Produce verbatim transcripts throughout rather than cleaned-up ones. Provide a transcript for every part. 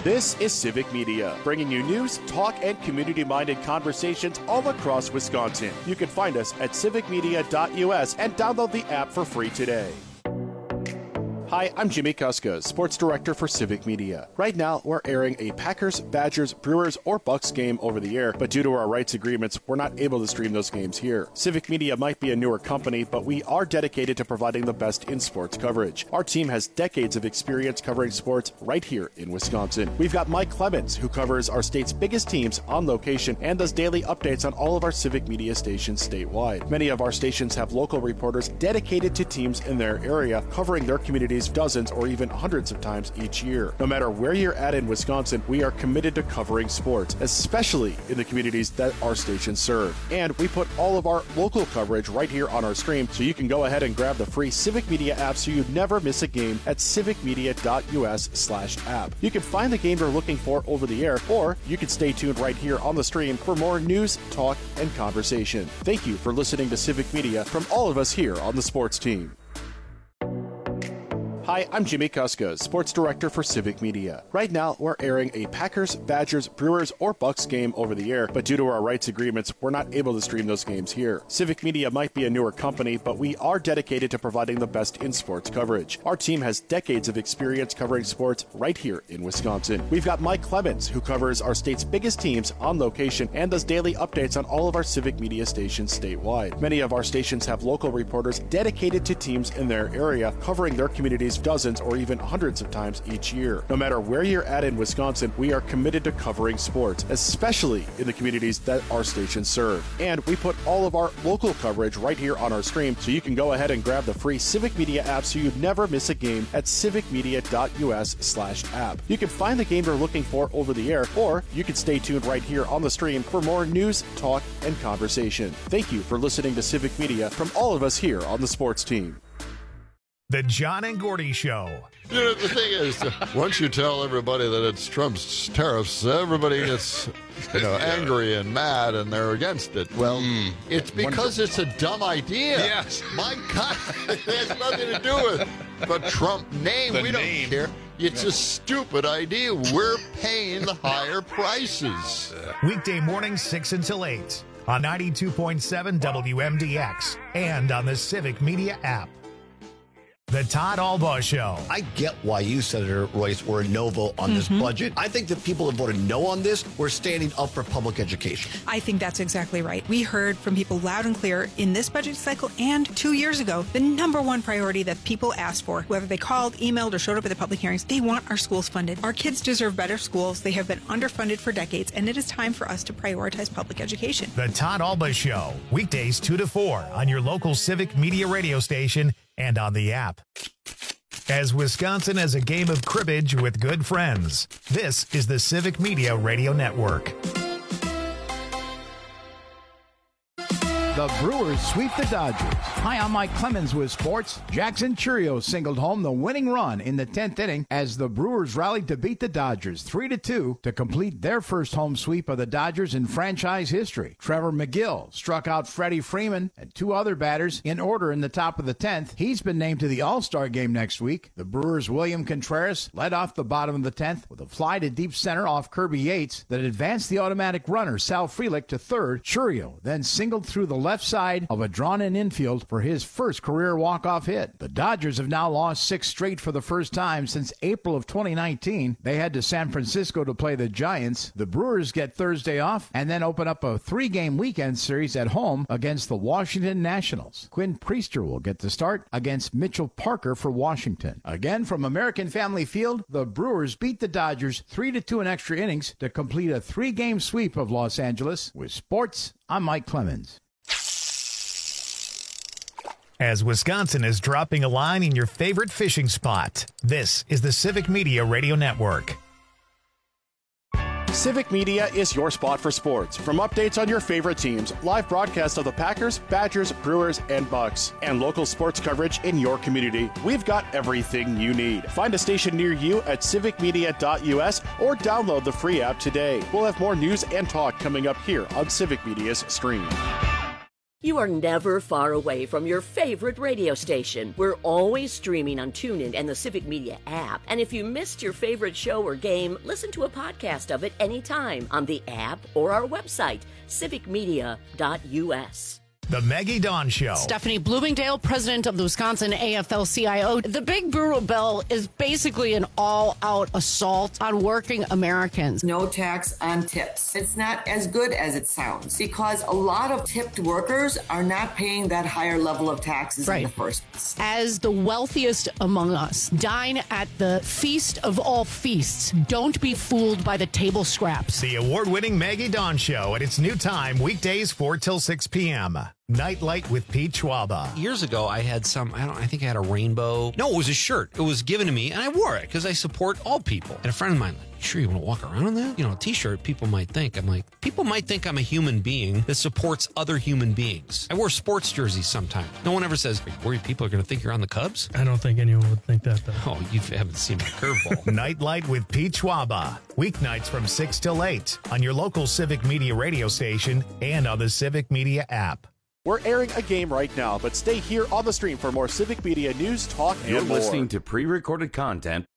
This is Civic Media, bringing you news, talk, and community-minded conversations all across Wisconsin. You can find us at civic media dot U S and download the app for free today. Hi, I'm Jimmy Kuska, Sports Director for Civic Media. Right now, we're airing a Packers, Badgers, Brewers, or Bucks game over the air, but due to our rights agreements, we're not able to stream those games here. Civic Media might be a newer company, but we are dedicated to providing the best in sports coverage. Our team has decades of experience covering sports right here in Wisconsin. We've got Mike Clemens, who covers our state's biggest teams on location and does daily updates on all of our Civic Media stations statewide. Many of our stations have local reporters dedicated to teams in their area, covering their communities dozens or even hundreds of times each year. No matter where you're at in Wisconsin, we are committed to covering sports, especially in the communities that our stations serve. And we put all of our local coverage right here on our stream, so you can go ahead and grab the free Civic Media app so you never miss a game at civic media dot U S slash app. You can find the game you're looking for over the air, or you can stay tuned right here on the stream for more news, talk, and conversation. Thank you for listening to Civic Media from all of us here on the sports team. Hi, I'm Jimmy Kuska, Sports Director for Civic Media. Right now, we're airing a Packers, Badgers, Brewers, or Bucks game over the air, but due to our rights agreements, we're not able to stream those games here. Civic Media might be a newer company, but we are dedicated to providing the best in sports coverage. Our team has decades of experience covering sports right here in Wisconsin. We've got Mike Clemens, who covers our state's biggest teams on location and does daily updates on all of our Civic Media stations statewide. Many of our stations have local reporters dedicated to teams in their area, covering their communities dozens or even hundreds of times each year. No matter where you're at in Wisconsin, we are committed to covering sports, especially in the communities that our stations serve. And we put all of our local coverage right here on our stream, so you can go ahead and grab the free Civic Media app so you never miss a game at civic media dot U S slash app. You can find the game you're looking for over the air, or you can stay tuned right here on the stream for more news, talk, and conversation. Thank you for listening to Civic Media from all of us here on the sports team. The John and Gordy Show. You know, the thing is, once you tell everybody that it's Trump's tariffs, everybody gets, you know, angry and mad, and they're against it. Well, mm. it's because it's a dumb idea. Yes. My God, it has nothing to do with the Trump name. The we name. don't care. It's a stupid idea. We're paying the higher prices. Weekday mornings, six until eight on ninety-two point seven W M D X and on the Civic Media app. The Todd Albaugh Show. I get why you, Senator Royce, were a no vote on mm-hmm. this budget. I think the people that voted no on this were standing up for public education. I think that's exactly right. We heard from people loud and clear in this budget cycle and two years ago, the number one priority that people asked for, whether they called, emailed, or showed up at the public hearings, they want our schools funded. Our kids deserve better schools. They have been underfunded for decades, and it is time for us to prioritize public education. The Todd Albaugh Show, weekdays two to four on your local Civic Media radio station and on the app. As Wisconsin has a game of cribbage with good friends, this is the Civic Media Radio Network. The Brewers sweep the Dodgers. Hi, I'm Mike Clemens with sports. Jackson Chourio singled home the winning run in the tenth inning as the Brewers rallied to beat the Dodgers three to two to complete their first home sweep of the Dodgers in franchise history. Trevor McGill struck out Freddie Freeman and two other batters in order in the top of the tenth. He's been named to the All-Star game next week. The Brewers' William Contreras led off the bottom of the tenth with a fly to deep center off Kirby Yates that advanced the automatic runner Sal Frelick to third. Chourio then singled through the left side of a drawn-in infield for his first career walk-off hit. The Dodgers have now lost six straight for the first time since April of twenty nineteen. They head to San Francisco to play the Giants. The Brewers get Thursday off and then open up a three-game weekend series at home against the Washington Nationals. Quinn Priester will get the start against Mitchell Parker for Washington. Again, from American Family Field, the Brewers beat the Dodgers three to two in extra innings to complete a three-game sweep of Los Angeles. With sports, I'm Mike Clemens. As Wisconsin is dropping a line in your favorite fishing spot, this is the Civic Media Radio Network. Civic Media is your spot for sports. From updates on your favorite teams, live broadcasts of the Packers, Badgers, Brewers, and Bucks, and local sports coverage in your community, we've got everything you need. Find a station near you at civic media dot U S or download the free app today. We'll have more news and talk coming up here on Civic Media's stream. You are never far away from your favorite radio station. We're always streaming on TuneIn and the Civic Media app. And if you missed your favorite show or game, listen to a podcast of it anytime on the app or our website, civic media dot u s. The Maggie Dawn Show. Stephanie Bloomingdale, president of the Wisconsin A F L C I O. The Big Brewer Bill is basically an all-out assault on working Americans. No tax on tips. It's not as good as it sounds because a lot of tipped workers are not paying that higher level of taxes right. in the first place. As the wealthiest among us, dine at the feast of all feasts. Don't be fooled by the table scraps. The award-winning Maggie Dawn Show at its new time, weekdays four till six p.m. Nightlight with Pete Schwaba. Years ago, I had some, I don't I think I had a rainbow. No, it was a shirt. It was given to me, and I wore it because I support all people. And a friend of mine, like, sure you want to walk around in that? You know, a t-shirt, people might think. I'm like, people might think I'm a human being that supports other human beings. I wear sports jerseys sometimes. No one ever says, are you worried people are going to think you're on the Cubs? I don't think anyone would think that, though. Oh, you haven't seen my curveball. Nightlight with Pete Schwaba. Weeknights from six till eight on your local Civic Media radio station and on the Civic Media app. We're airing a game right now, but stay here on the stream for more Civic Media news, talk, and You're more. You're listening to pre-recorded content.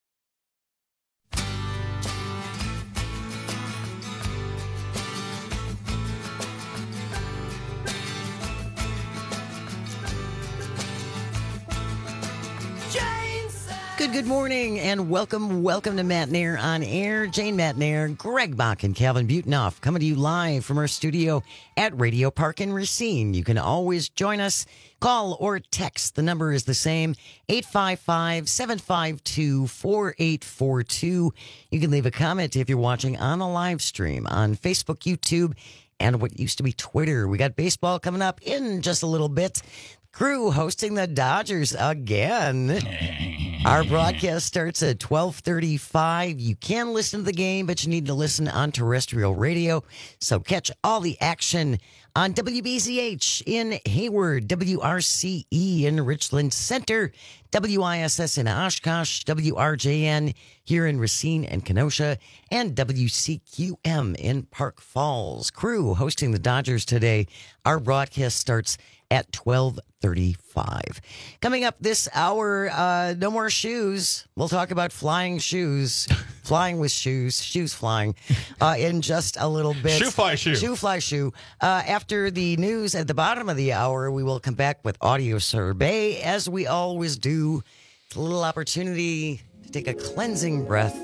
Good, good morning, and welcome, welcome to Matt Nair on Air. Jane Matt Nair, Greg Bach, and Calvin Butenoff coming to you live from our studio at Radio Park in Racine. You can always join us, call or text. The number is the same, eight five five, seven five two, four eight four two. You can leave a comment if you're watching on the live stream on Facebook, YouTube, and what used to be Twitter. We got baseball coming up in just a little bit. Crew hosting the Dodgers again. Our broadcast starts at twelve thirty-five. You can listen to the game, but you need to listen on terrestrial radio. So catch all the action on W B Z H in Hayward, W R C E in Richland Center, W I S S in Oshkosh, W R J N here in Racine and Kenosha, and W C Q M in Park Falls. Crew hosting the Dodgers today. Our broadcast starts at twelve thirty-five. Coming up this hour, uh, no more shoes. We'll talk about flying shoes, flying with shoes, shoes flying, uh, in just a little bit. Shoe fly shoe. Shoe fly shoe. Uh, after the news at the bottom of the hour, we will come back with audio survey, as we always do. It's a little opportunity to take a cleansing breath,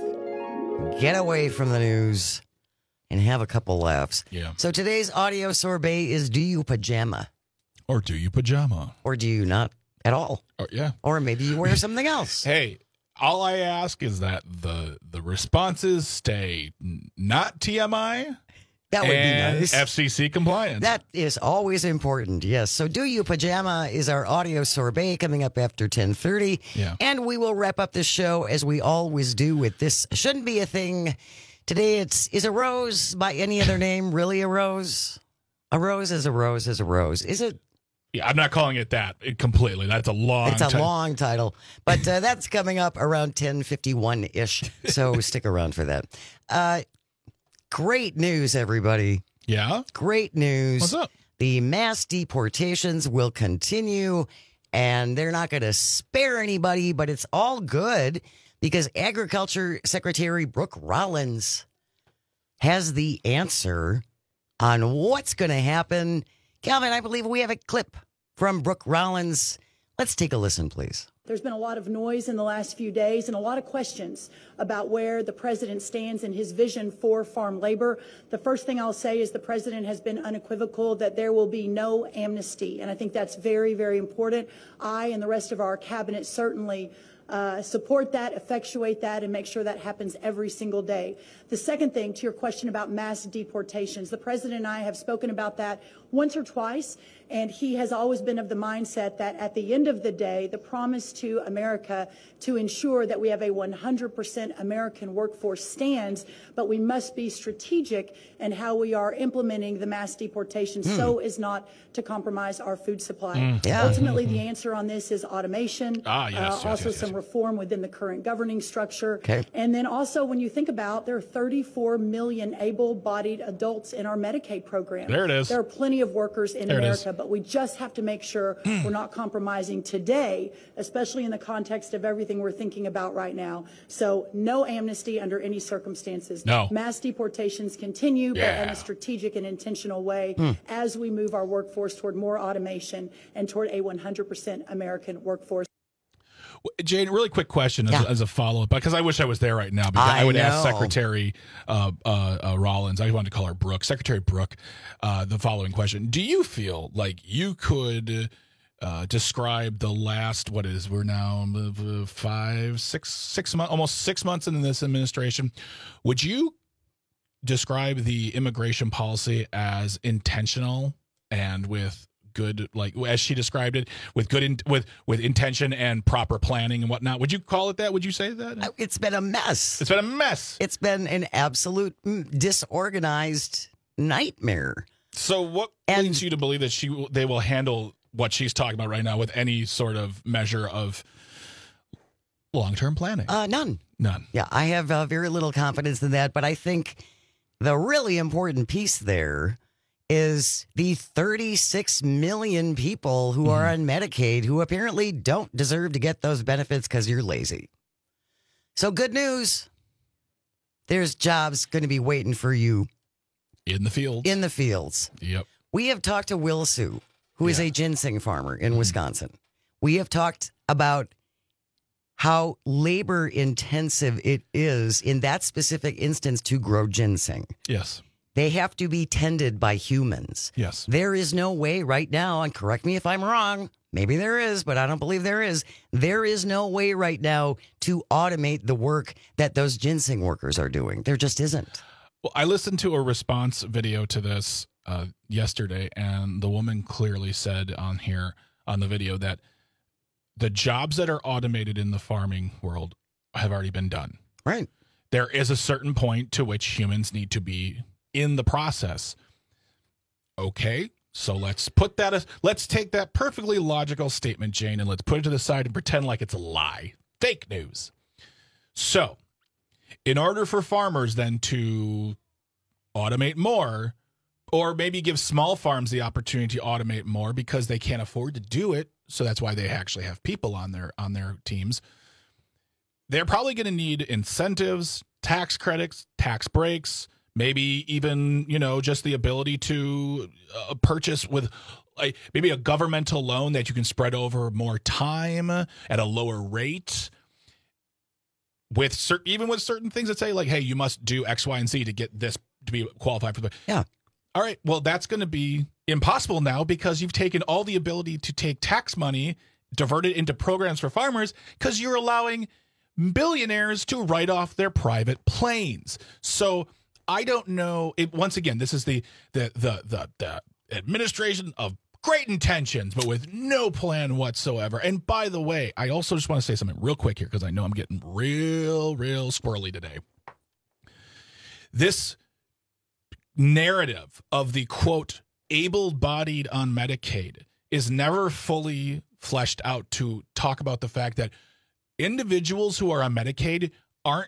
get away from the news, and have a couple laughs. Yeah. So today's audio sorbet is, do you pajama? Or do you pajama? Or do you not at all? Oh, yeah. Or maybe you wear something else. Hey, all I ask is that the the responses stay not T M I. That would and be nice. F C C compliant. That is always important, yes. So Do You Pajama is our audio sorbet coming up after ten thirty. Yeah. And we will wrap up the show as we always do with This Shouldn't Be a Thing. Today it's, is a rose by any other name really a rose? A rose is a rose is a rose. Is it? Yeah, I'm not calling it that completely. That's a long It's a ti- long title. But uh, that's coming up around ten fifty-one-ish. So stick around for that. Uh, great news, everybody. Yeah? Great news. What's up? The mass deportations will continue, and they're not going to spare anybody, but it's all good because Agriculture Secretary Brooke Rollins has the answer on what's going to happen. Calvin, I believe we have a clip from Brooke Rollins. Let's take a listen, please. There's been a lot of noise in the last few days and a lot of questions about where the president stands in his vision for farm labor. The first thing I'll say is the president has been unequivocal that there will be no amnesty, and I think that's very, very important. I and the rest of our cabinet certainly Uh, support that, effectuate that, and make sure that happens every single day. The second thing, to your question about mass deportations, the president and I have spoken about that once or twice, And he has always been of the mindset that at the end of the day, the promise to America to ensure that we have a one hundred percent American workforce stands, but we must be strategic in how we are implementing the mass deportation mm. so as not to compromise our food supply. Mm. Yeah. Ultimately, the answer on this is automation, ah, yes, uh, yes, also yes, some yes. reform within the current governing structure. Okay. And then also when you think about there are thirty-four million able-bodied adults in our Medicaid program. There it is. There are plenty of workers in there America, but we just have to make sure we're not compromising today, especially in the context of everything we're thinking about right now. So no amnesty under any circumstances. No. Mass deportations continue, yeah. but in a strategic and intentional way Hmm. as we move our workforce toward more automation and toward a one hundred percent American workforce. Jane, really quick question as, Yeah. as a follow-up, because I wish I was there right now. Because I, I would know. ask Secretary uh, uh, uh, Rollins, I wanted to call her Brooke, Secretary Brooke, uh, the following question. Do you feel like you could uh, describe the last, what is, we're now uh, five, six, six months, almost six months into this administration. Would you describe the immigration policy as intentional and with good, like as she described it, with good in, with with intention and proper planning and whatnot? Would you call it that? Would you say that? It's been a mess. It's been a mess. It's been an absolute mm, disorganized nightmare. So what And- leads you to believe that she will- they will handle what she's talking about right now with any sort of measure of long-term planning? Uh, none. None. Yeah, I have uh, very little confidence in that, but I think the really important piece there is the thirty-six million people who are on Medicaid who apparently don't deserve to get those benefits because you're lazy. So good news. There's jobs going to be waiting for you In the field. in the fields. Yep. We have talked to Will Sue, who is Yeah. a ginseng farmer in Wisconsin. We have talked about how labor intensive it is in that specific instance to grow ginseng. Yes. They have to be tended by humans. Yes. There is no way right now, and correct me if I'm wrong, maybe there is, but I don't believe there is. There is no way right now to automate the work that those ginseng workers are doing. There just isn't. Well, I listened to a response video to this uh, yesterday, and the woman clearly said on here on the video that the jobs that are automated in the farming world have already been done. Right. There is a certain point to which humans need to be in the process. Okay, so let's put that as, let's take that perfectly logical statement, Jane, and let's put it to the side and pretend like it's a lie. Fake news. So, in order for farmers then to automate more, or maybe give small farms the opportunity to automate more because they can't afford to do it, so that's why they actually have people on their on their teams, they're probably going to need incentives, tax credits, tax breaks, maybe even, you know, just the ability to uh, purchase with like maybe a governmental loan that you can spread over more time at a lower rate. With certain, even with certain things that say like, hey, you must do X, Y, and Z to get this to be qualified for the. Yeah. All right. Well, that's going to be impossible now because you've taken all the ability to take tax money, divert it into programs for farmers because you're allowing billionaires to write off their private planes. So I don't know. It, once again, this is the the the the, the administration of great intentions, but with no plan whatsoever. And by the way, I also just want to say something real quick here because I know I'm getting real, real squirrely today. This narrative of the, quote, able-bodied on Medicaid is never fully fleshed out to talk about the fact that individuals who are on Medicaid aren't...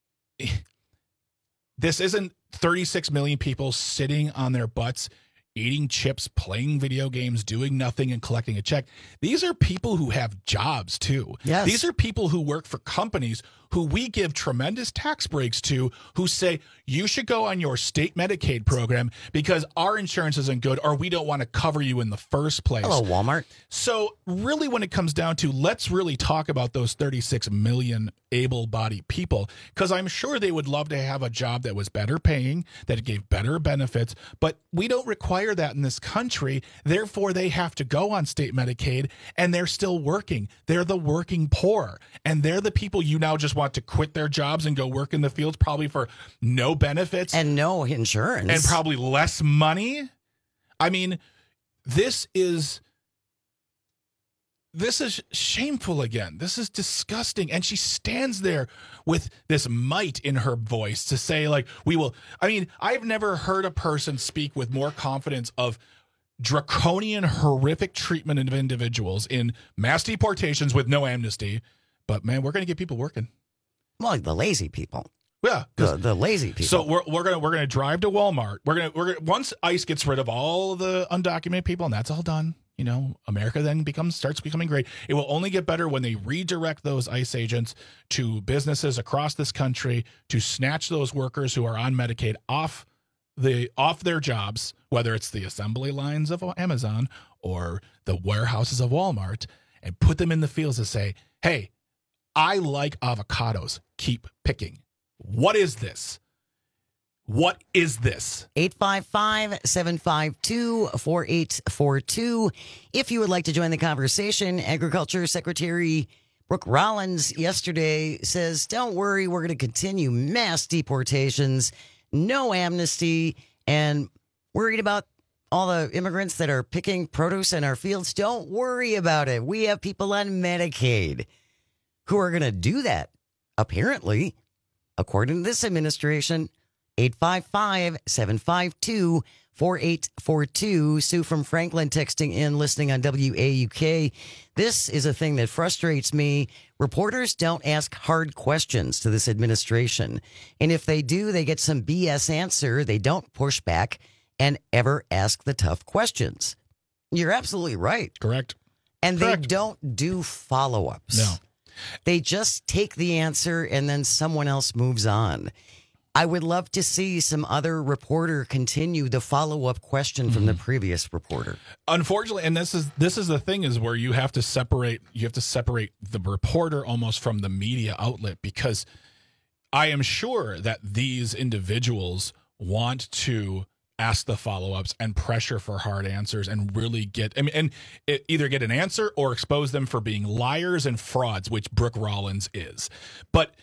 This isn't thirty-six million people sitting on their butts eating chips, playing video games, doing nothing, and collecting a check. These are people who have jobs, too. Yes. These are people who work for companies who we give tremendous tax breaks to, who say, you should go on your state Medicaid program because our insurance isn't good or we don't want to cover you in the first place. Hello, Walmart. So really, when it comes down to, let's really talk about those thirty-six million able-bodied people, because I'm sure they would love to have a job that was better paying, that gave better benefits, but we don't require that in this country. Therefore, they have to go on state Medicaid, and they're still working. They're the working poor, and they're the people you now just want to quit their jobs and go work in the fields, probably for no benefits and no insurance and probably less money. I mean, this is this is shameful again. This is disgusting. And she stands there with this might in her voice to say, like, we will. I mean, I've never heard a person speak with more confidence of draconian, horrific treatment of individuals in mass deportations with no amnesty. But man, we're going to get people working. Well, like the lazy people. Yeah, the, the lazy people. So we're we're gonna we're gonna drive to Walmart. We're gonna we're gonna once ICE gets rid of all the undocumented people, and that's all done. You know, America then becomes starts becoming great. It will only get better when they redirect those ICE agents to businesses across this country to snatch those workers who are on Medicaid off the off their jobs, whether it's the assembly lines of Amazon or the warehouses of Walmart, and put them in the fields to say, "Hey, I like avocados. Keep picking." What is this? What is this? eight five five, seven five two, four eight four two. If you would like to join the conversation, Agriculture Secretary Brooke Rollins yesterday says, don't worry, we're going to continue mass deportations, no amnesty, and worried about all the immigrants that are picking produce in our fields. Don't worry about it. We have people on Medicaid who are going to do that, apparently. According to this administration, eight five five, seven five two, four eight four two. Sue from Franklin texting in, listening on W A U K. This is a thing that frustrates me. Reporters don't ask hard questions to this administration. And if they do, they get some B S answer. They don't push back and ever ask the tough questions. You're absolutely right. Correct. And Correct. they don't do follow-ups. No. They just take the answer and then someone else moves on. I would love to see some other reporter continue the follow-up question from the previous reporter. Unfortunately, and this is this is the thing, is where you have to separate you have to separate the reporter almost from the media outlet, because I am sure that these individuals want to ask the follow-ups and pressure for hard answers and really get, I mean, and it, either get an answer or expose them for being liars and frauds, which Brooke Rollins is. But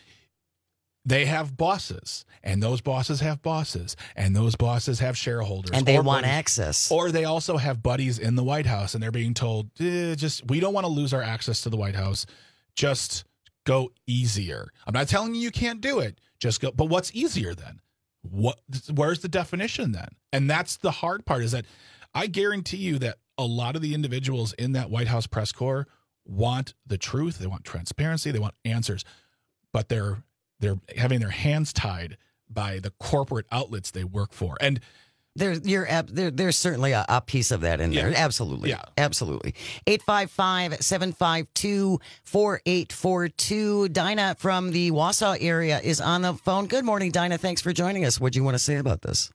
they have bosses, and those bosses have bosses, and those bosses have shareholders. And they or want buddies, access. Or they also have buddies in the White House, and they're being told, eh, just, we don't want to lose our access to the White House. Just go easier. I'm not telling you you can't do it. Just go. But what's easier then? What? Where's the definition then? And that's the hard part, is that I guarantee you that a lot of the individuals in that White House press corps want the truth. They want transparency. They want answers. But they're they're having their hands tied by the corporate outlets they work for. And There, you're, there, there's certainly a, a piece of that in there. Yeah. Absolutely. Yeah. Absolutely. eight five five, seven five two, four eight four two. Dinah from the Wausau area is on the phone. Good morning, Dinah. Thanks for joining us. What do you want to say about this?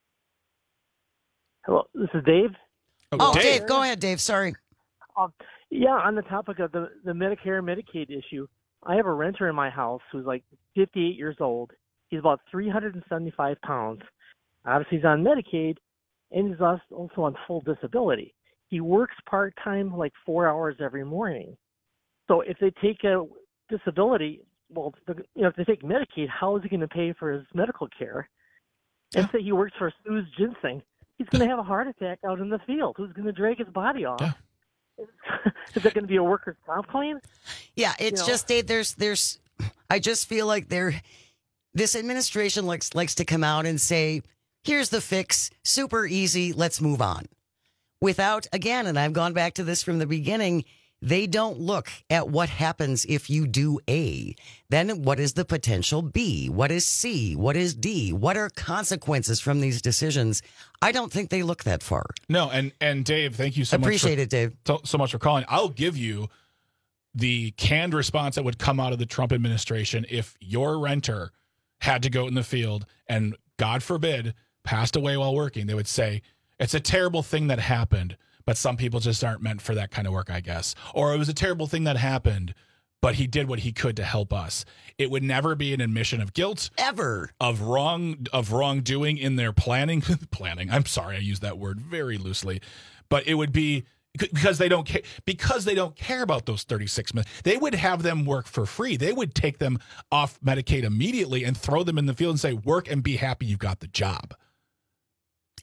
Hello, this is Dave. Oh, Dave. Dave, go ahead, Dave. Sorry. Um, yeah, on the topic of the, the Medicare and Medicaid issue, I have a renter in my house who's like fifty-eight years old. He's about three hundred seventy-five pounds. Obviously, he's on Medicaid, and he's also on full disability. He works part-time, like four hours every morning. So if they take a disability, well, the, you know, if they take Medicaid, how is he going to pay for his medical care? And say he works for Sue's Ginseng, he's going to have a heart attack out in the field. Who's going to drag his body off? Yeah. Is that going to be a workers' comp claim? Yeah, it's You know? just, Dave, there's, there's, I just feel like there, this administration likes, likes to come out and say, here's the fix, super easy, let's move on. Without, again, and I've gone back to this from the beginning, they don't look at what happens if you do A. Then what is the potential B? What is C? What is D? What are consequences from these decisions? I don't think they look that far. no, and and Dave, thank you so Appreciate much. it, Dave. So, so much for calling. I'll give you the canned response that would come out of the Trump administration if your renter had to go in the field and, God forbid, passed away while working. They would say, it's a terrible thing that happened, but some people just aren't meant for that kind of work, I guess. Or it was a terrible thing that happened, but he did what he could to help us. It would never be an admission of guilt, ever, of wrong of wrongdoing in their planning. planning. I'm sorry, I use that word very loosely, but it would be because they don't care. Because they don't care about those thirty-six million. They would have them work for free. They would take them off Medicaid immediately and throw them in the field and say, "Work and be happy. You got the job."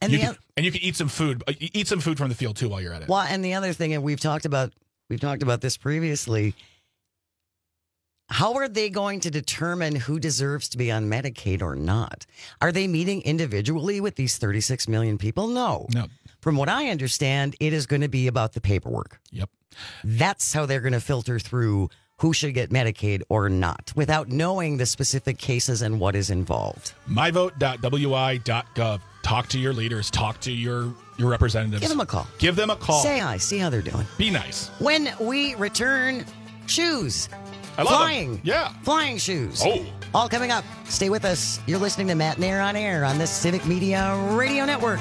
And you the can, and you can eat some food. uh, Eat some food from the field too while you're at it. Well, and the other thing, and we've talked about we've talked about this previously. How are they going to determine who deserves to be on Medicaid or not? Are they meeting individually with these thirty-six million people? No. No. From what I understand, it is going to be about the paperwork. Yep. That's how they're going to filter through who should get Medicaid or not without knowing the specific cases and what is involved. my vote dot w i dot gov. Talk to your leaders. Talk to your, your representatives. Give them a call. Give them a call. Say hi. See how they're doing. Be nice. When we return, shoes. I love Flying. them. Yeah. Flying shoes. Oh. All coming up. Stay with us. You're listening to Matt Nair on Air on the Civic Media Radio Network.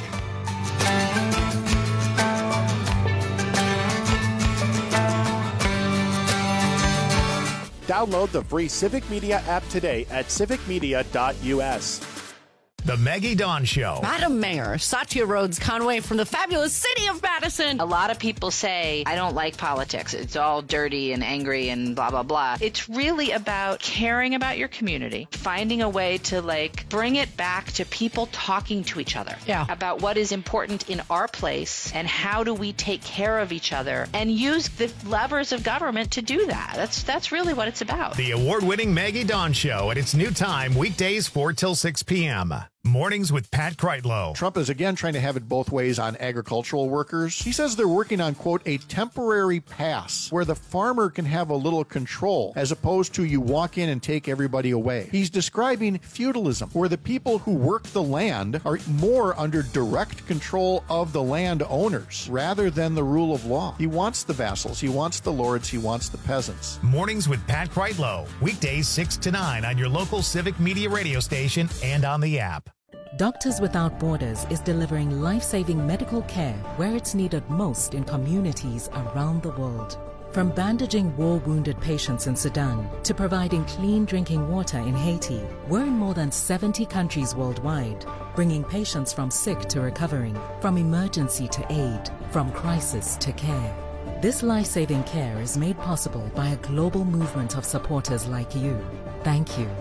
Download the free Civic Media app today at civic media dot u s. The Maggie Dawn Show. Madam Mayor, Satya Rhodes Conway from the fabulous city of Madison. A lot of people say, I don't like politics. It's all dirty and angry and blah, blah, blah. It's really about caring about your community, finding a way to, like, bring it back to people talking to each other. Yeah. About what is important in our place and how do we take care of each other and use the levers of government to do that. That's, that's really what it's about. The award-winning Maggie Dawn Show at its new time, weekdays four till six p.m. Mornings with Pat Kreitlow. Trump is again trying to have it both ways on agricultural workers. He says they're working on, quote, a temporary pass where the farmer can have a little control as opposed to you walk in and take everybody away. He's describing feudalism, where the people who work the land are more under direct control of the land owners rather than the rule of law. He wants the vassals, he wants the lords, he wants the peasants. Mornings with Pat Kreitlow. Weekdays six to nine on your local Civic Media radio station and on the app. Doctors Without Borders is delivering life-saving medical care where it's needed most in communities around the world. From bandaging war-wounded patients in Sudan to providing clean drinking water in Haiti, we're in more than seventy countries worldwide, bringing patients from sick to recovering, from emergency to aid, from crisis to care. This life-saving care is made possible by a global movement of supporters like you. Thank you.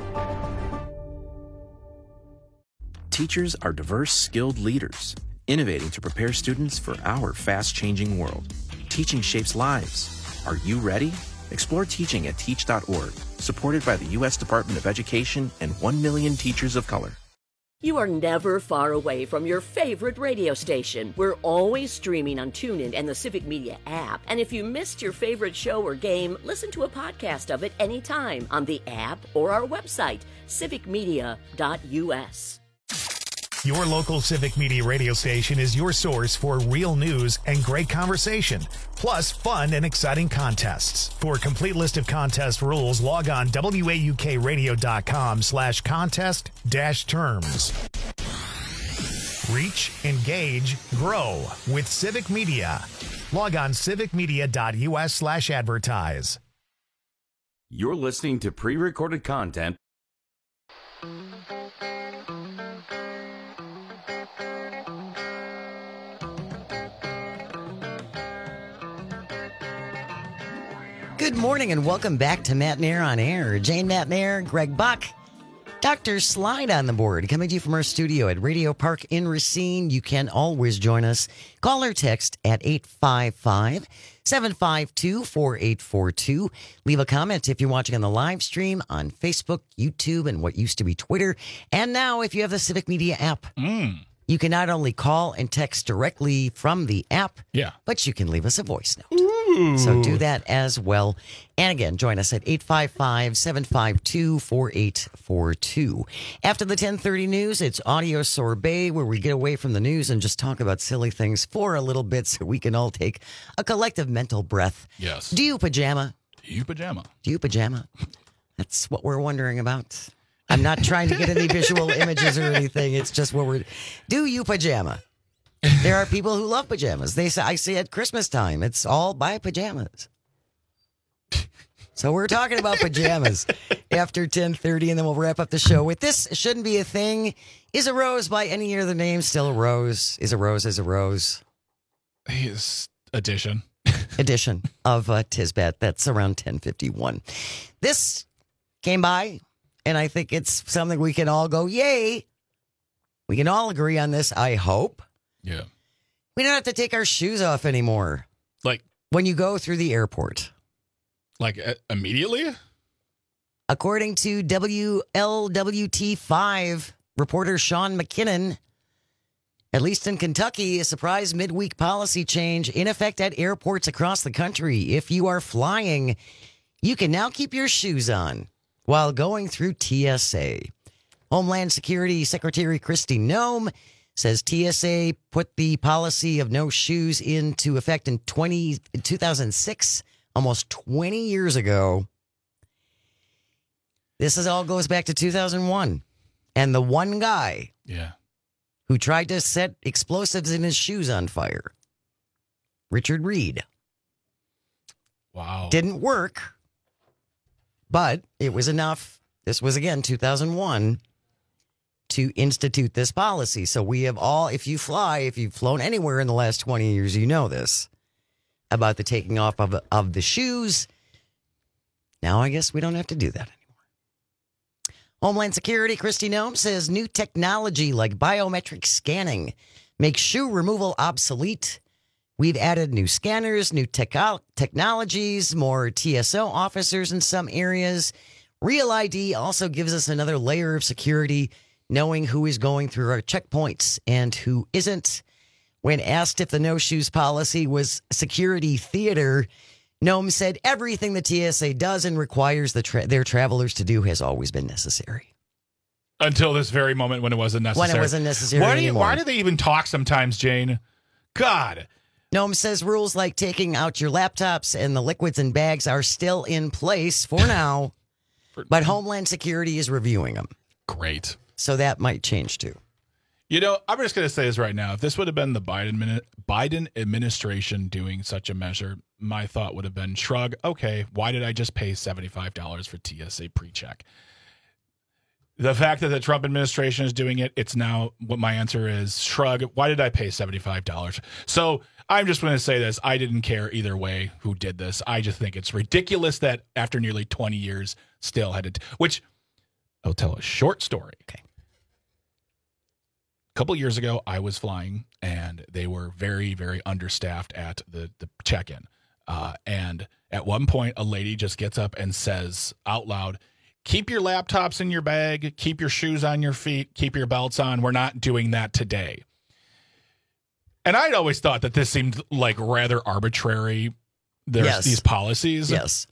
Teachers are diverse, skilled leaders, innovating to prepare students for our fast-changing world. Teaching shapes lives. Are you ready? Explore teaching at teach dot org, supported by the U S Department of Education and one million teachers of color. You are never far away from your favorite radio station. We're always streaming on TuneIn and the Civic Media app. And if you missed your favorite show or game, listen to a podcast of it anytime on the app or our website, civic media dot u s. Your local Civic Media radio station is your source for real news and great conversation, plus fun and exciting contests. For a complete list of contest rules, log on W A U K radio dot com slash contest dash terms. Reach, engage, grow with Civic Media. Log on civic media dot u s slash advertise. You're listening to pre-recorded content. Good morning and welcome back to Matt Nair on Air. Jane Matt Nair, Greg Buck, Doctor Slide on the board, coming to you from our studio at Radio Park in Racine. You can always join us. Call or text at eight five five, seven five two, four eight four two. Leave a comment if you're watching on the live stream on Facebook, YouTube, and what used to be Twitter. And now if you have the Civic Media app. Mm. You can not only call and text directly from the app, yeah, but you can leave us a voice note. Ooh. So do that as well. And again, join us at eight five five, seven five two, four eight four two. After the ten thirty news, it's Audio Sorbet, where we get away from the news and just talk about silly things for a little bit so we can all take a collective mental breath. Yes. Do you pajama? Do you pajama? Do you pajama? That's what we're wondering about. I'm not trying to get any visual images or anything. It's just what we're... Do you pajama? There are people who love pajamas. They say, I say at Christmas time, it's all buy pajamas. So we're talking about pajamas after ten thirty, and then we'll wrap up the show with This Shouldn't Be a Thing. Is a rose by any other name still a rose? Is a rose is a rose? His edition. Edition of uh, Tisbat. That's around ten fifty-one. This came by, and I think it's something we can all go, yay. We can all agree on this, I hope. Yeah. We don't have to take our shoes off anymore. Like when you go through the airport. Like uh, immediately? According to W L W T five reporter Sean McKinnon, at least in Kentucky, a surprise midweek policy change in effect at airports across the country. If you are flying, you can now keep your shoes on while going through T S A. Homeland Security Secretary Kristi Noem says T S A put the policy of no shoes into effect in twenty, two thousand six, almost twenty years ago. This is all goes back to two thousand one. And the one guy yeah. who tried to set explosives in his shoes on fire, Richard Reed. Wow. Didn't work, but it was enough. This was, again, two thousand one. To institute this policy. So we have all, if you fly, if you've flown anywhere in the last twenty years, you know this about the taking off of, of the shoes. Now I guess we don't have to do that anymore. Homeland Security, Kristi Noem says new technology like biometric scanning makes shoe removal obsolete. We've added new scanners, new tech- technologies, more T S O officers in some areas. Real I D also gives us another layer of security, knowing who is going through our checkpoints and who isn't. When asked if the no-shoes policy was security theater, Noem said everything the T S A does and requires the tra- their travelers to do has always been necessary. Until this very moment when it wasn't necessary. When it wasn't necessary why do, you, anymore. why do they even talk sometimes, Jane? God. Noem says rules like taking out your laptops and the liquids and bags are still in place for now, but Homeland Security is reviewing them. Great. So that might change too. You know, I'm just going to say this right now. If this would have been the Biden Biden administration doing such a measure, my thought would have been shrug. Okay, why did I just pay seventy-five dollars for T S A pre-check? The fact that the Trump administration is doing it, it's now what my answer is shrug. Why did I pay seventy-five dollars? So I'm just going to say this. I didn't care either way who did this. I just think it's ridiculous that after nearly twenty years still had to, which I'll tell a short story. Okay. A couple years ago, I was flying, and they were very, very understaffed at the, the check-in. Uh, and at one point, a lady just gets up and says out loud, keep your laptops in your bag, keep your shoes on your feet, keep your belts on. We're not doing that today. And I'd always thought that this seemed like rather arbitrary, There's yes. these policies. Yes.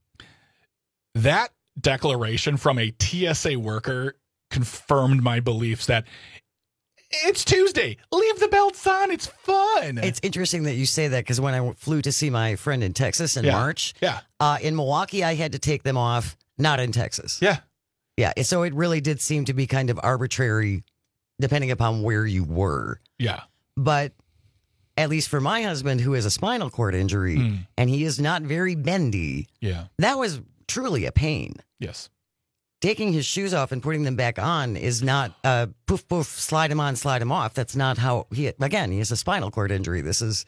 That declaration from a T S A worker confirmed my beliefs that it's Tuesday. Leave the belts on. It's fun. It's interesting that you say that because when I flew to see my friend in Texas in yeah. March, yeah. Uh, in Milwaukee, I had to take them off, not in Texas. Yeah. Yeah. So it really did seem to be kind of arbitrary depending upon where you were. Yeah. But at least for my husband, who has a spinal cord injury, mm. and he is not very bendy, yeah, that was truly a pain. Yes. Taking his shoes off and putting them back on is not uh, poof, poof, slide him on, slide him off. That's not how he, again, he has a spinal cord injury. This is,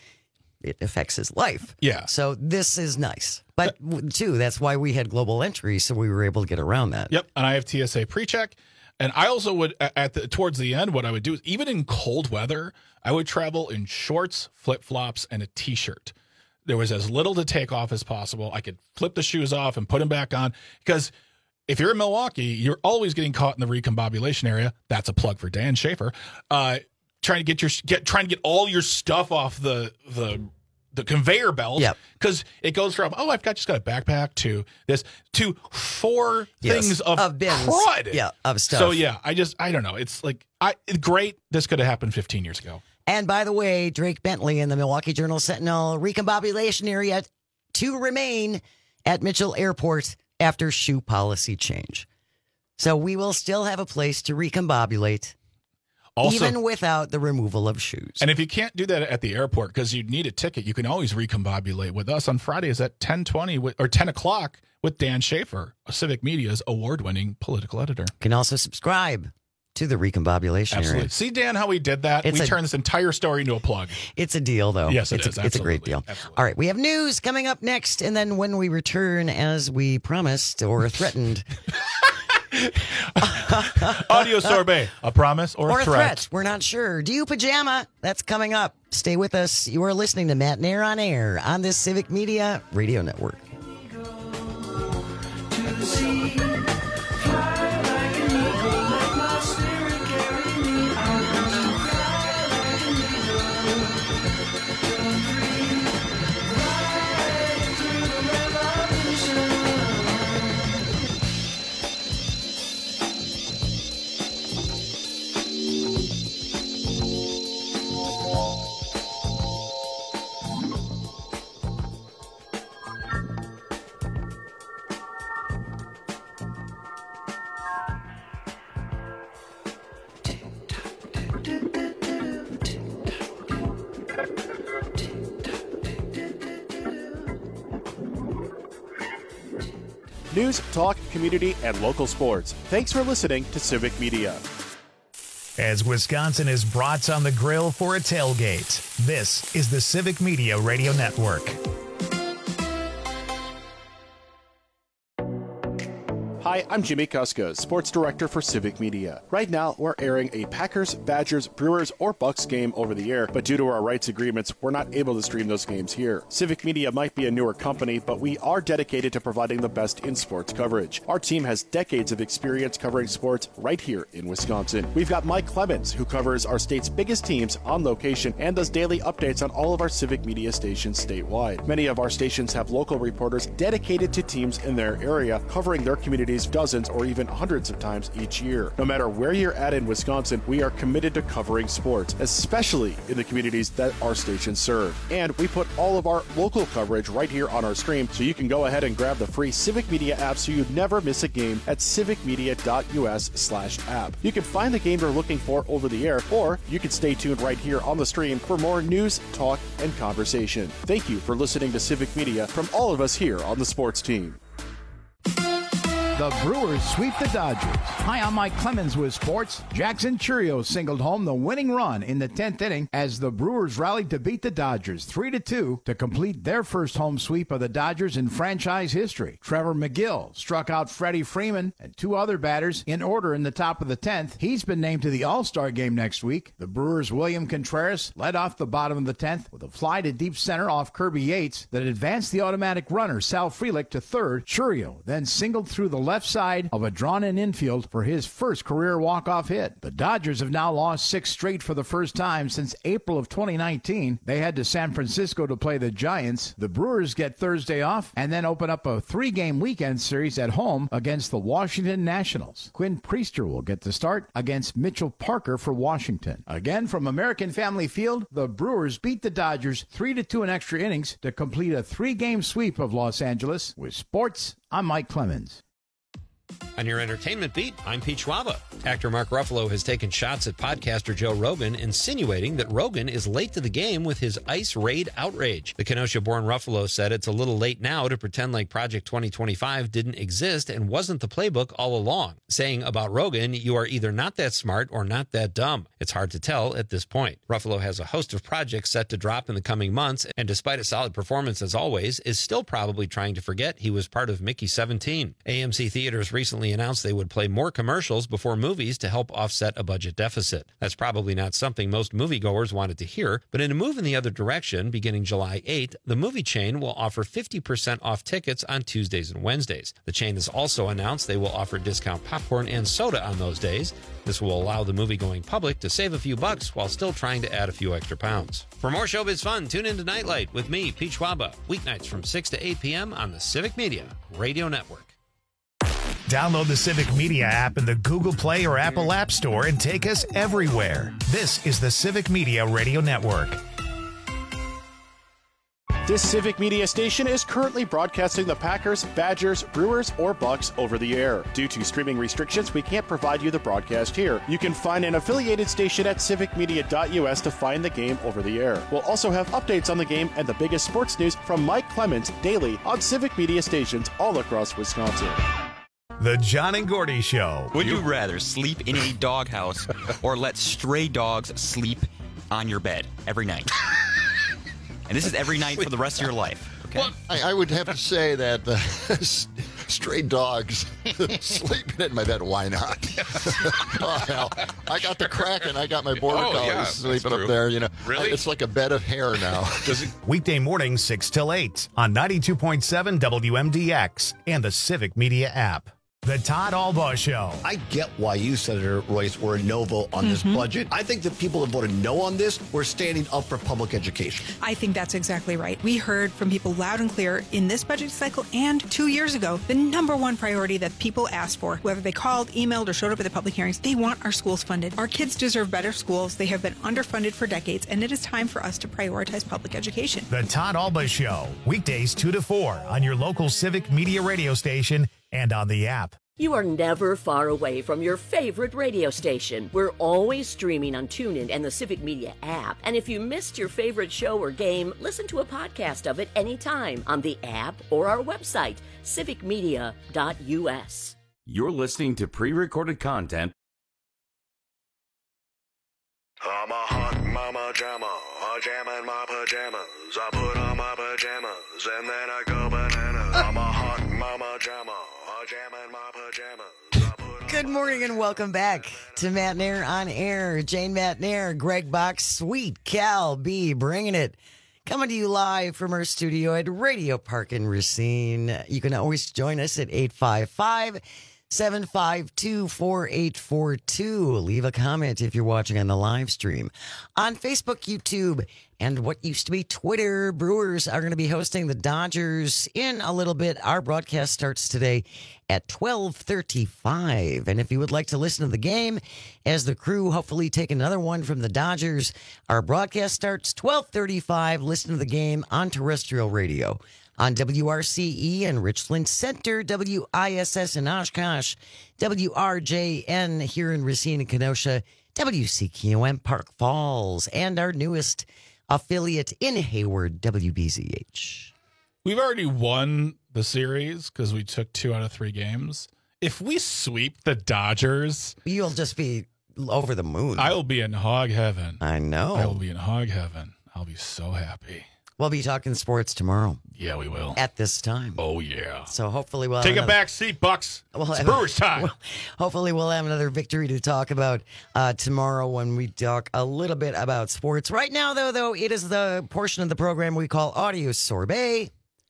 it affects his life. Yeah. So this is nice. But too, that's why we had global entry, so we were able to get around that. Yep. And I have T S A pre-check. And I also would, at the towards the end, what I would do is even in cold weather, I would travel in shorts, flip-flops, and a T-shirt. There was as little to take off as possible. I could flip the shoes off and put them back on because if you're in Milwaukee, you're always getting caught in the recombobulation area. That's a plug for Dan Schaefer. Uh, trying to get your get trying to get all your stuff off the the the conveyor belt. Yep. Because it goes from oh I've got just got a backpack to this to four Yes, things of, of bins. crud. Yeah, of stuff. So yeah, I just I don't know. It's like I great. This could have happened fifteen years ago. And by the way, Drake Bentley in the Milwaukee Journal Sentinel, recombobulation area to remain at Mitchell Airport after shoe policy change. So we will still have a place to recombobulate, Also, even without the removal of shoes. And if you can't do that at the airport because you need a ticket, you can always recombobulate with us on Fridays at ten twenty with, or ten o'clock with Dan Schaefer, Civic Media's award-winning political editor. You can also subscribe to the recombobulation Absolutely. area. See, Dan, how we did that? It's we a- turned this entire story into a plug. It's a deal, though. Yes, it it's is. A, it's a great Absolutely. deal. All right, we have news coming up next, and then when we return, as we promised or threatened, Audio sorbet, a promise or, or a a threat? threat. We're not sure. Do you pajama? That's coming up. Stay with us. You are listening to Matt Nair on Air on this Civic Media Radio Network. News, talk, community, and local sports. Thanks for listening to Civic Media. As Wisconsin is brats on the grill for a tailgate, this is the Civic Media Radio Network. Hi, I'm Jimmy Kuska, Sports Director for Civic Media. Right now, we're airing a Packers, Badgers, Brewers, or Bucks game over the air, but due to our rights agreements, we're not able to stream those games here. Civic Media might be a newer company, but we are dedicated to providing the best in sports coverage. Our team has decades of experience covering sports right here in Wisconsin. We've got Mike Clemens, who covers our state's biggest teams on location and does daily updates on all of our Civic Media stations statewide. Many of our stations have local reporters dedicated to teams in their area, covering their communities dozens or even hundreds of times each year. No matter where you're at in Wisconsin, we are committed to covering sports, especially in the communities that our stations serve. And we put all of our local coverage right here on our stream, so you can go ahead and grab the free Civic Media app so you never miss a game at civicmedia.us slash app. You can find the game you're looking for over the air, or you can stay tuned right here on the stream for more news, talk, and conversation. Thank you for listening to Civic Media from all of us here on the sports team. The Brewers sweep the Dodgers. Hi, I'm Mike Clemens with sports. Jackson Chourio singled home the winning run in the tenth inning as the Brewers rallied to beat the Dodgers three to two to complete their first home sweep of the Dodgers in franchise history. Trevor McGill struck out Freddie Freeman and two other batters in order in the top of the tenth. He's been named to the All-Star game next week. The Brewers' William Contreras led off the bottom of the tenth with a fly to deep center off Kirby Yates that advanced the automatic runner Sal Frelick to third. Chourio then singled through the left side of a drawn-in infield for his first career walk-off hit. The Dodgers have now lost six straight for the first time since April of twenty nineteen. They head to San Francisco to play the Giants. The Brewers get Thursday off and then open up a three-game weekend series at home against the Washington Nationals. Quinn Priester will get the start against Mitchell Parker for Washington. Again, from American Family Field, the Brewers beat the Dodgers three to two in extra innings to complete a three-game sweep of Los Angeles. With sports, I'm Mike Clemens. On your entertainment beat, I'm Pete Schwaba. Actor Mark Ruffalo has taken shots at podcaster Joe Rogan, insinuating that Rogan is late to the game with his ICE raid outrage. The Kenosha-born Ruffalo said it's a little late now to pretend like Project twenty twenty-five didn't exist and wasn't the playbook all along, saying about Rogan, you are either not that smart or not that dumb. It's hard to tell at this point. Ruffalo has a host of projects set to drop in the coming months, and despite a solid performance as always, is still probably trying to forget he was part of Mickey seventeen. A M C Theaters recently announced they would play more commercials before movies to help offset a budget deficit. That's probably not something most moviegoers wanted to hear, but in a move in the other direction, beginning July eighth, the movie chain will offer fifty percent off tickets on Tuesdays and Wednesdays. The chain has also announced they will offer discount popcorn and soda on those days. This will allow the movie-going public to save a few bucks while still trying to add a few extra pounds. For more showbiz fun, tune in to Nightlight with me, Pete Schwaba, weeknights from six to eight p.m. on the Civic Media Radio Network. Download the Civic Media app in the Google Play or Apple App Store and take us everywhere. This is the Civic Media Radio Network. This Civic Media station is currently broadcasting the Packers, Badgers, Brewers, or Bucks over the air. Due to streaming restrictions, we can't provide you the broadcast here. You can find an affiliated station at civic media dot u s to find the game over the air. We'll also have updates on the game and the biggest sports news from Mike Clemens daily on Civic Media stations all across Wisconsin. The John and Gordy Show. Would you rather sleep in a doghouse or let stray dogs sleep on your bed every night? And this is every night for the rest of your life. Okay? Well, I, I would have to say that uh, Stray dogs sleeping in my bed. Why not? Oh, hell. I got the Kraken. I got my border Oh, collies yeah, sleeping that's up true. there. You know, Really? It's like a bed of hair now. Weekday mornings six till eight on ninety-two point seven W M D X and the Civic Media app. The Todd Albaugh Show. I get why you, Senator Royce, were a no vote on this Mhm. budget. I think the people that voted no on this were standing up for public education. I think that's exactly right. We heard from people loud and clear in this budget cycle and two years ago, the number one priority that people asked for, whether they called, emailed, or showed up at the public hearings, they want our schools funded. Our kids deserve better schools. They have been underfunded for decades, and it is time for us to prioritize public education. The Todd Albaugh Show. Weekdays two to four on your local Civic Media radio station and on the app. You are never far away from your favorite radio station. We're always streaming on TuneIn and the Civic Media app. And if you missed your favorite show or game, listen to a podcast of it anytime on the app or our website, civic media dot U S. You're listening to pre-recorded content. I'm a hot mama jamma, I jam in my pajamas. I put on my pajamas and then I go bananas. I'm a hot mama jamma, I jam in my pajamas. Good morning and welcome back to Matt Nair on Air. Jane Matt Nair, Greg Bach, Sweet Cal B, bringing it. Coming to you live from our studio at Radio Park in Racine. You can always join us at eight five five, seven five two, four eight four two. Leave a comment if you're watching on the live stream. On Facebook, YouTube, and what used to be Twitter, Brewers are going to be hosting the Dodgers in a little bit. Our broadcast starts today at twelve thirty-five. And if you would like to listen to the game as the crew hopefully take another one from the Dodgers, our broadcast starts twelve thirty-five. Listen to the game on terrestrial radio. On W R C E in Richland Center, W I S S in Oshkosh, W R J N here in Racine and Kenosha, W C Q M Park Falls, and our newest affiliate in Hayward, W B Z H. We've already won the series because we took two out of three games. If we sweep the Dodgers, you'll just be over the moon. I will be in hog heaven. I know. I will be in hog heaven. I'll be so happy. We'll be talking sports tomorrow. Yeah, we will. At this time. Oh, yeah. So hopefully we'll Take have a another- back seat, Bucks. We'll It's have- Brewers time. well, hopefully we'll have another victory to talk about uh, tomorrow when we talk a little bit about sports. Right now, though, though, it is the portion of the program we call Audio Sorbet.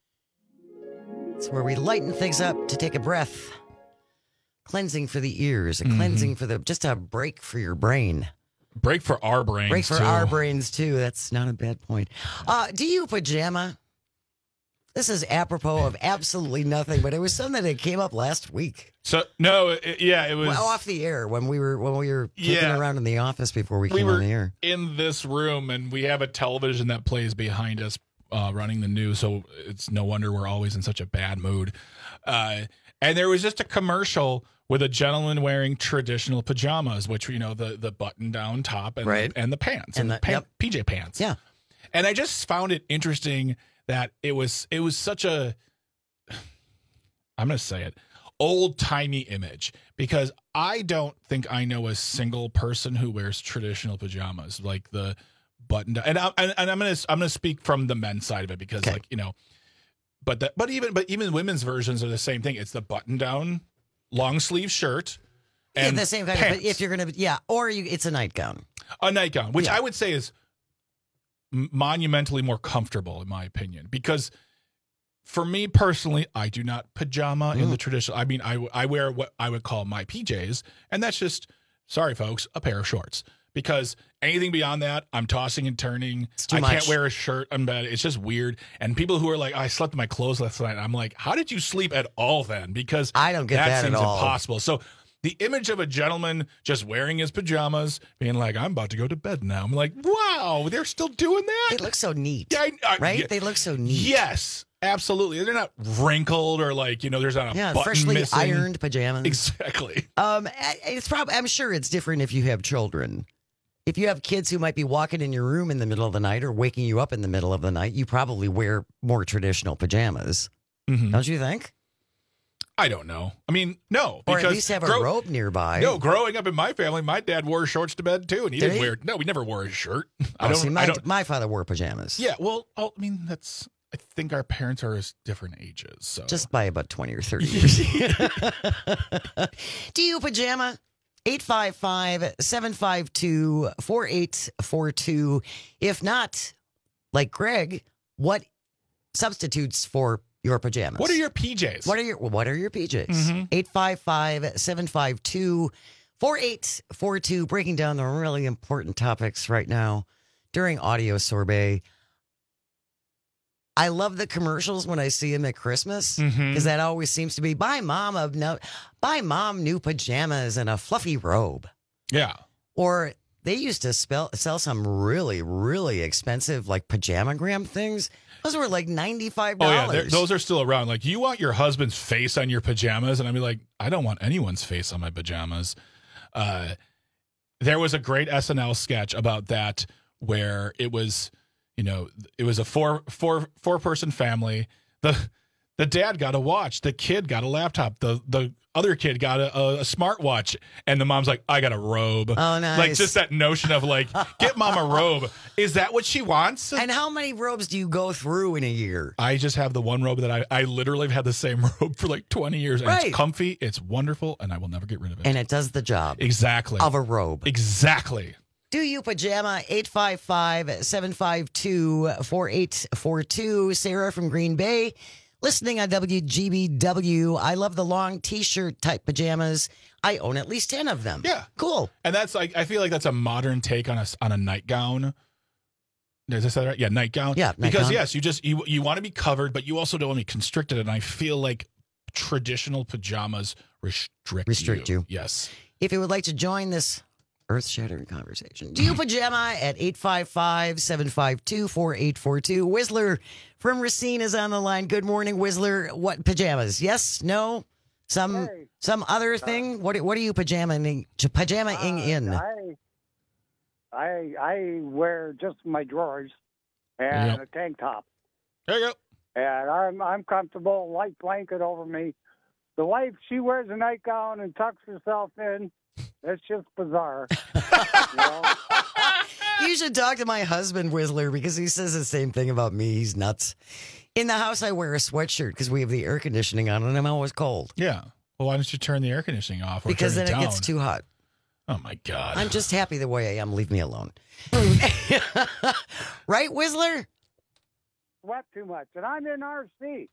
It's where we lighten things up to take a breath. Cleansing for the ears, a Mhm. cleansing for the, just a break for your brain. Break for our brains, Break for too. our brains, too. That's not a bad point. Uh, do you pajama? This is apropos of absolutely nothing, but it was something that came up last week. So, no, it, yeah, it was... Well, off the air when we were when we were kicking Yeah. around in the office before we, we came were on the air. in this room, and we have a television that plays behind us uh, running the news, so it's no wonder we're always in such a bad mood. Uh, and there was just a commercial with a gentleman wearing traditional pajamas, which, you know, the, the button-down top and, Right. and the pants, And and, the- the pan- yep. P J pants. Yeah. And I just found it interesting that it was it was such a, I'm going to say it, old-timey image, because I don't think I know a single person who wears traditional pajamas, like the button down. And, I, and, and I'm going to I'm going to speak from the men's side of it because, like, you know, but the, but even but even women's versions are the same thing. It's the button down long sleeve shirt Yeah, and the same kind pants. of, but if you're going to, yeah, or you, it's a nightgown. A nightgown, which Yeah. I would say is m- monumentally more comfortable, in my opinion, because for me personally, I do not pajama in Mm. the traditional. I mean, I, w- I wear what I would call my P Js, and that's just, sorry, folks, a pair of shorts. Because anything beyond that, I'm tossing and turning. too I much. can't wear a shirt. I'm bad. It's just weird. And people who are like, I slept in my clothes last night. I'm like, how did you sleep at all then? Because I don't get that that at seems all. impossible. So the image of a gentleman just wearing his pajamas, being like, I'm about to go to bed now. I'm like, wow, they're still doing that? They look so neat, Yeah, I- I- right? yeah. They look so neat. Yes, absolutely. They're not wrinkled or like, you know, there's not a Yeah, button freshly missing. ironed pajamas. Exactly. Um, it's probably. I'm sure it's different if you have children. If you have kids who might be walking in your room in the middle of the night or waking you up in the middle of the night, you probably wear more traditional pajamas, Mhm. don't you think? I don't know. I mean, no. Or because at least have a grow- robe nearby. No, growing up in my family, my dad wore shorts to bed too, and he Did didn't he? wear. No, we never wore a shirt. I Oh, don't. see, my, I don't. my father wore pajamas. Yeah, well, oh, I mean, that's. I think our parents are as different ages. So Just by about twenty or thirty years. Do you pajama? eight five five, seven five two, four eight four two. If not, like Greg, what substitutes for your pajamas? What are your P Js? What are your What are your P Js? Mhm. eight five five, seven five two, four eight four two. Breaking down the really important topics right now during Audio Sorbet. I love the commercials when I see them at Christmas because Mhm. that always seems to be buy mom a no, buy mom new pajamas and a fluffy robe. Yeah. Or they used to spell, sell some really, really expensive like pajamagram things. Those were like ninety-five Oh, dollars. yeah. they're- Those are still around. Like, you want your husband's face on your pajamas? And I'd be like, I don't want anyone's face on my pajamas. Uh, there was a great S N L sketch about that where it was, you know, it was a four, four, four person family. The the dad got a watch. The kid got a laptop. The the other kid got a, a, a smartwatch. And the mom's like, I got a robe. Oh, nice. Like, just that notion of like, get mom a robe. Is that what she wants? And how many robes do you go through in a year? I just have the one robe that I, I literally have had the same robe for like twenty years. And Right. it's comfy, it's wonderful, and I will never get rid of it. And it does the job exactly. of a robe. Exactly. Do you pajama? eight five five, seven five two, four eight four two. Sarah from Green Bay, listening on W G B W. I love the long T-shirt type pajamas. I own at least ten of them. Yeah. Cool. And that's like, I feel like that's a modern take on a, on a nightgown. Is this right? Yeah, nightgown. Yeah, Because nightgown. yes, you just, you, you want to be covered, but you also don't want to be constricted. And I feel like traditional pajamas restrict, Restrict you. Yes. If you would like to join this earth-shattering conversation, do you pajama at eight five five, seven five two, four eight four two. Whistler from Racine is on the line. Good morning, Whistler. What pajamas? Yes? No? Some some other thing? What what are you pajamaing pajamaing in? I, I I wear just my drawers and Yep. a tank top. There you go. And I'm I'm comfortable, light blanket over me. The wife, she wears a nightgown and tucks herself in. That's just bizarre. you know? You should talk to my husband, Whistler, because he says the same thing about me. He's nuts. In the house, I wear a sweatshirt because we have the air conditioning on and I'm always cold. Yeah. Well, why don't you turn the air conditioning off? Or Because turn then it, it gets down? too hot. Oh, my God. I'm just happy the way I am. Leave me alone. Right, Whistler? Sweat too much. And I'm in R C,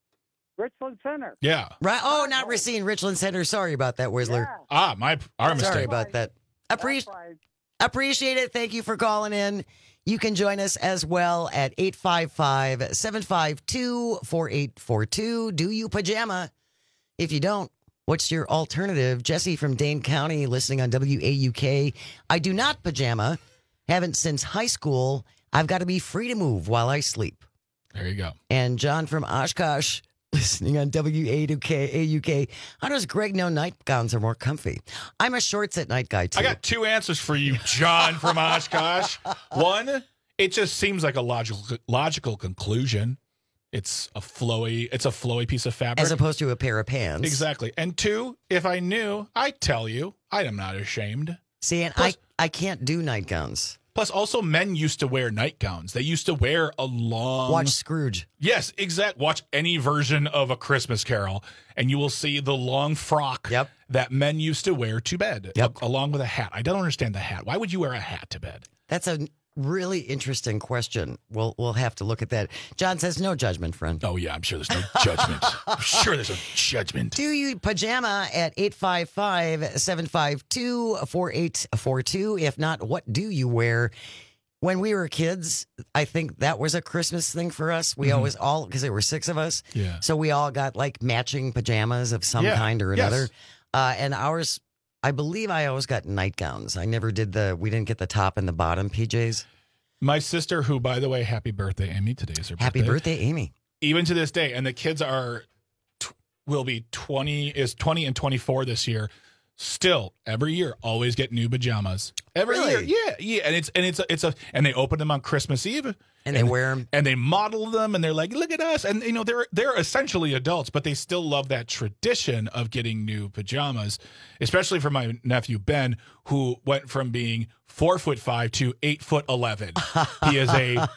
Richland Center. Yeah. Right. Oh, not Racine, Richland Center. Sorry about that, Whistler. Ah, my our mistake. Sorry about that. Appre- appreciate it. Thank you for calling in. You can join us as well at eight five five, seven five two, four eight four two. Do you pajama? If you don't, what's your alternative? Jesse from Dane County, listening on W A U K. I do not pajama. Haven't since high school. I've got to be free to move while I sleep. There you go. And John from Oshkosh, listening on W A U K. How does Greg know nightgowns are more comfy? I'm a shorts at night guy, too. I got two answers for you, John from Oshkosh. One, it just seems like a logical logical conclusion. It's a flowy, it's a flowy piece of fabric. As opposed to a pair of pants. Exactly. And two, if I knew, I'd tell you. I am not ashamed. See, and Plus- I, I can't do nightgowns. Plus, also, men used to wear nightgowns. They used to wear a long... Watch Scrooge. Yes, exact. Watch any version of A Christmas Carol, and you will see the long frock yep. that men used to wear to bed, yep. a- along with a hat. I don't understand the hat. Why would you wear a hat to bed? That's a really interesting question. We'll we'll have to look at that. John says no judgment, friend. Oh, yeah, I'm sure there's no judgment. I'm sure there's no judgment. Do you pajama at eight five five, seven five two, four eight four two? If not, what do you wear? When we were kids, I think that was a Christmas thing for us. We Mhm. always all, because there were six of us. Yeah. So we all got like matching pajamas of some Yeah. kind or Yes. another. Uh, and ours, I believe I always got nightgowns. I never did the, we didn't get the top and the bottom P Js. My sister, who, by the way, happy birthday, Amy. Today is her Happy birthday, Amy. Even to this day, and the kids are, t- will be twenty, is twenty and twenty-four this year. Still, every year, always get new pajamas. Every Really? year, yeah, yeah, and it's and it's a, it's a and they open them on Christmas Eve, And they wear 'em. and they model them, and they're like, look at us, and you know they're they're essentially adults, but they still love that tradition of getting new pajamas, especially for my nephew Ben, who went from being four foot five to eight foot eleven. He is a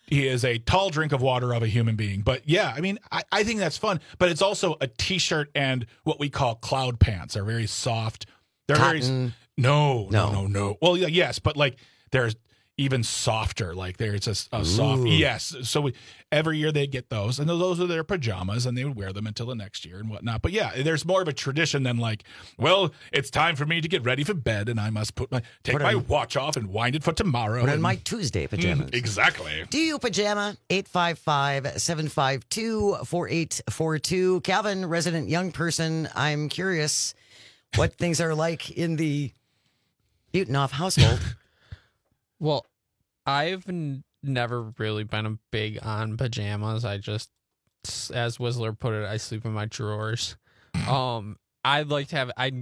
he is a tall drink of water of a human being. But yeah, I mean, I, I think that's fun. But it's also a t-shirt and what we call cloud pants are very soft. They're Cotton. very no, no, No. no, no. Well, yeah, yes, but like there's even softer. Like there's a, a soft. Ooh. Yes. So we, every year they get those, and those are their pajamas, and they would wear them until the next year and whatnot. But yeah, there's more of a tradition than like, well, it's time for me to get ready for bed, and I must put my take Put my on- watch off and wind it for tomorrow. Put on and- my Tuesday pajamas. Mm, exactly. Do you pajama? eight five five, seven five two, four eight four two. Calvin, resident young person, I'm curious what things are like in the Butonoff household. Well, I've n- never really been a big on pajamas. I just, as Whistler put it, I sleep in my drawers. Um, I'd like to have, I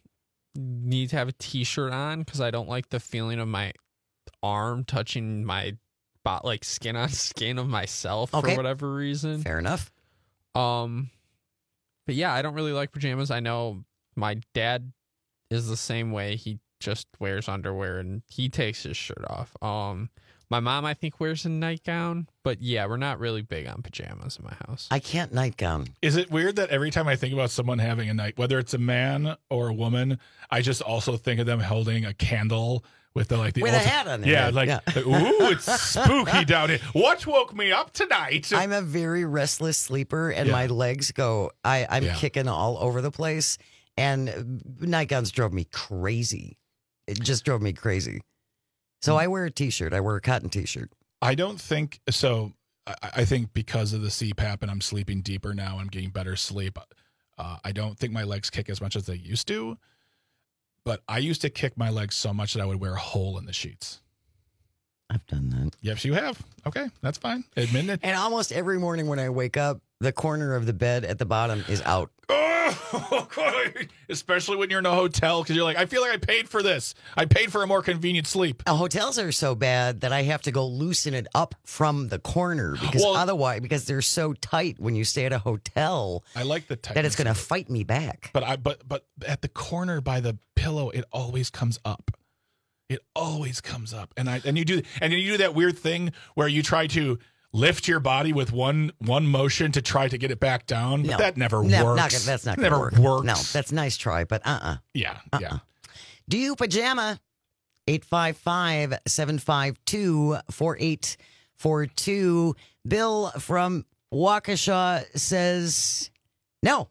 need to have a t-shirt on because I don't like the feeling of my arm touching my bot, like skin on skin of myself Okay. for whatever reason. Fair enough. Um, but yeah, I don't really like pajamas. I know my dad is the same way. He just wears underwear and he takes his shirt off. Um, my mom, I think, wears a nightgown, but yeah, we're not really big on pajamas in my house. I can't nightgown. Is it weird that every time I think about someone having a night, whether it's a man or a woman, I just also think of them holding a candle with the like the With a ulti- hat on their yeah, head, like yeah. ooh, it's spooky down here. What woke me up tonight? I'm a very restless sleeper, and Yeah. my legs go, I, I'm Yeah. kicking all over the place, and nightgowns drove me crazy. It just drove me crazy. So I wear a t-shirt. I wear a cotton t-shirt. I don't think so. I, I think because of the C PAP and I'm sleeping deeper now, I'm getting better sleep. Uh, I don't think my legs kick as much as they used to. But I used to kick my legs so much that I would wear a hole in the sheets. I've done that. Yes, you have. Okay, that's fine. Admit it. And almost every morning when I wake up, the corner of the bed at the bottom is out. Oh, God. Especially when you're in a hotel because you're like, I feel like I paid for this. I paid for a more convenient sleep. Uh, hotels are so bad that I have to go loosen it up from the corner because Well- otherwise, because they're so tight when you stay at a hotel I like the that it's tightness going to of it. fight me back. But I but but at the corner by the pillow, it always comes up. It always comes up, and I and you do and you do that weird thing where you try to lift your body with one one motion to try to get it back down, but No. that never No, works. not gonna- that's not never going to work. works. No, that's a nice try, but uh-uh. yeah, Uh-uh. yeah. Do you pajama? eight five five, seven five two, four eight four two. Bill from Waukesha says no.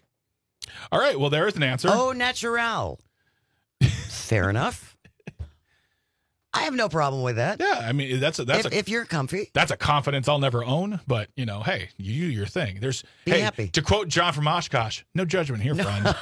All right, well there is an answer. Oh, natural. Fair enough. I have no problem with that. Yeah, I mean that's a, that's if, a if you're comfy. that's a confidence I'll never own. But you know, hey, you do your thing. There's Be hey, happy. to quote John from Oshkosh, no judgment here, friend.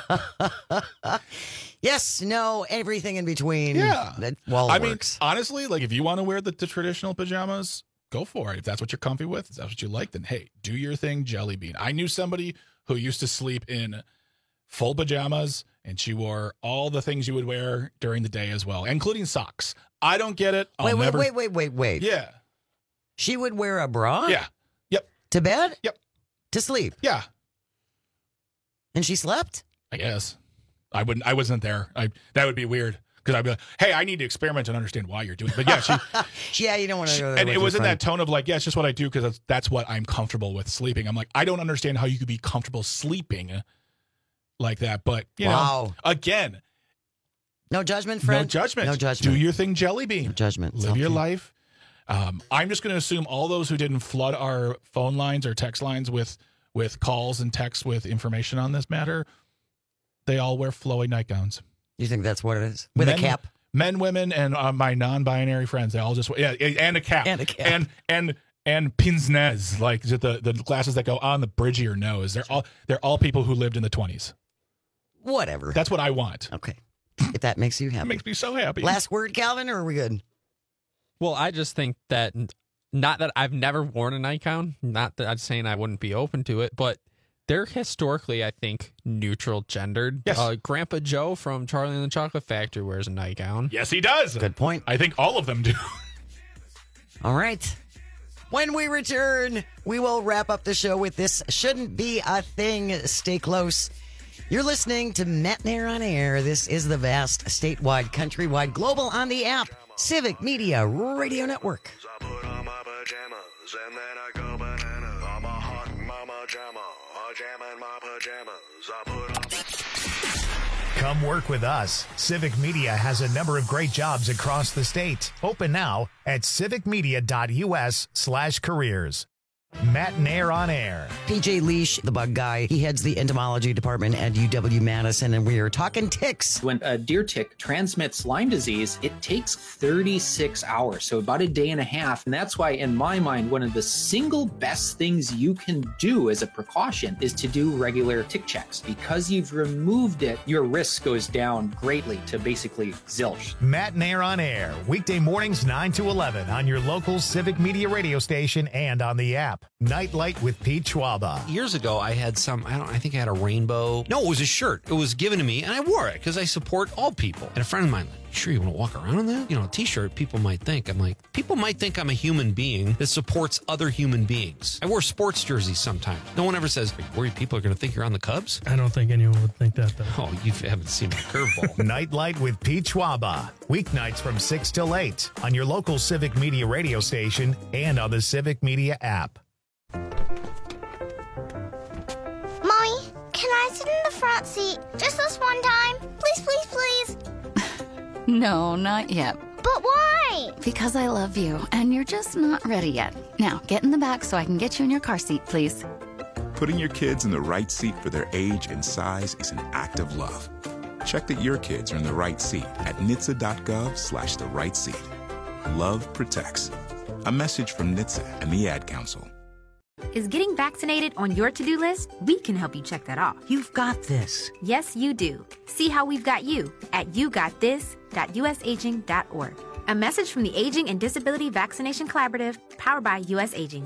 Yes, no, everything in between. Yeah. That well I works. mean, honestly, like if you want to wear the, the traditional pajamas, go for it. If that's what you're comfy with, if that's what you like, then hey, do your thing, Jelly Bean. I knew somebody who used to sleep in full pajamas, and she wore all the things you would wear during the day as well, including socks. I don't get it. I'll wait, wait, never... wait, wait, wait, wait. Yeah. She would wear a bra? Yeah. Yep. To bed? Yep. To sleep? Yeah. And she slept? I guess. I wouldn't. I wasn't there. I that would be weird because I'd be like, "Hey, I need to experiment and understand why you're doing it." But yeah, she. Yeah, you don't want to she- go there and with it your was in friend. that tone of like, "Yeah, it's just what I do because that's, that's what I'm comfortable with sleeping." I'm like, I don't understand how you could be comfortable sleeping like that. But you Wow. know, again, No judgment, friend? no judgment. No judgment. Do your thing, Jelly Bean. No judgment. It's Live your okay. life. Um, I'm just going to assume all those who didn't flood our phone lines or text lines with with calls and texts with information on this matter, they all wear flowy nightgowns. You think that's what it is? With Men- a cap? Men, women, and uh, my non-binary friends, they all just yeah, and a cap, And a cap. and and and pince nez, like the the glasses that go on the bridge of your nose. They're all they're all people who lived in the twenties. Whatever. That's what I want. Okay. If that makes you It happy. makes me so happy. Last word, Calvin, or are we good? Well, I just think that not that I've never worn a nightgown, not that I'm saying I wouldn't be open to it, but they're historically, I think, neutral gendered. Yes. Uh, Grandpa Joe from Charlie and the Chocolate Factory wears a nightgown. Yes, he does. Good point. I think all of them do. All right. When we return, we will wrap up the show with This Shouldn't Be a Thing. Stay close. You're listening to Matt Nair on Air. This is the vast, statewide, countrywide, global on the app, Civic Media Radio Network. I put on my pajamas and then I go bananas. I'm a hot mama jamma, a jam in my pajamas. I put on... Come work with us. Civic Media has a number of great jobs across the state. Open now at civicmedia.us slash careers. Matt Nair on air. P J Leash, the bug guy, he heads the entomology department at U W Madison, and we are talking ticks. When a deer tick transmits Lyme disease, it takes thirty-six hours, so about a day and a half. And that's why, in my mind, one of the single best things you can do as a precaution is to do regular tick checks. Because you've removed it, your risk goes down greatly to basically zilch. Matt Nair on air, weekday mornings nine to eleven on your local Civic Media radio station and on the app. Nightlight with Pete Schwaba. Years ago, I had some, I don't, I think I had a rainbow. No, it was a shirt. It was given to me, and I wore it because I support all people. And a friend of mine, like, sure you want to walk around in that? You know, a t-shirt, people might think. I'm like, people might think I'm a human being that supports other human beings. I wear sports jerseys sometimes. No one ever says, are you worried people are going to think you're on the Cubs? I don't think anyone would think that, though. Oh, you haven't seen my curveball. Nightlight with Pete Schwaba. Weeknights from six till eight on your local Civic Media radio station and on the Civic Media app. Mommy, can I sit in the front seat just this one time? Please, please, please. No, not yet. But why? Because I love you, and you're just not ready yet. Now, get in the back so I can get you in your car seat, please. Putting your kids in the right seat for their age and size is an act of love. Check that your kids are in the right seat at N H T S A dot gov slash the right seat. Love protects. A message from N H T S A and the Ad Council. Is getting vaccinated on your to-do list? We can help you check that off. You've got this. Yes, you do. See how we've got you at you got this dot u s aging dot org. A message from the Aging and Disability Vaccination Collaborative, powered by U S Aging.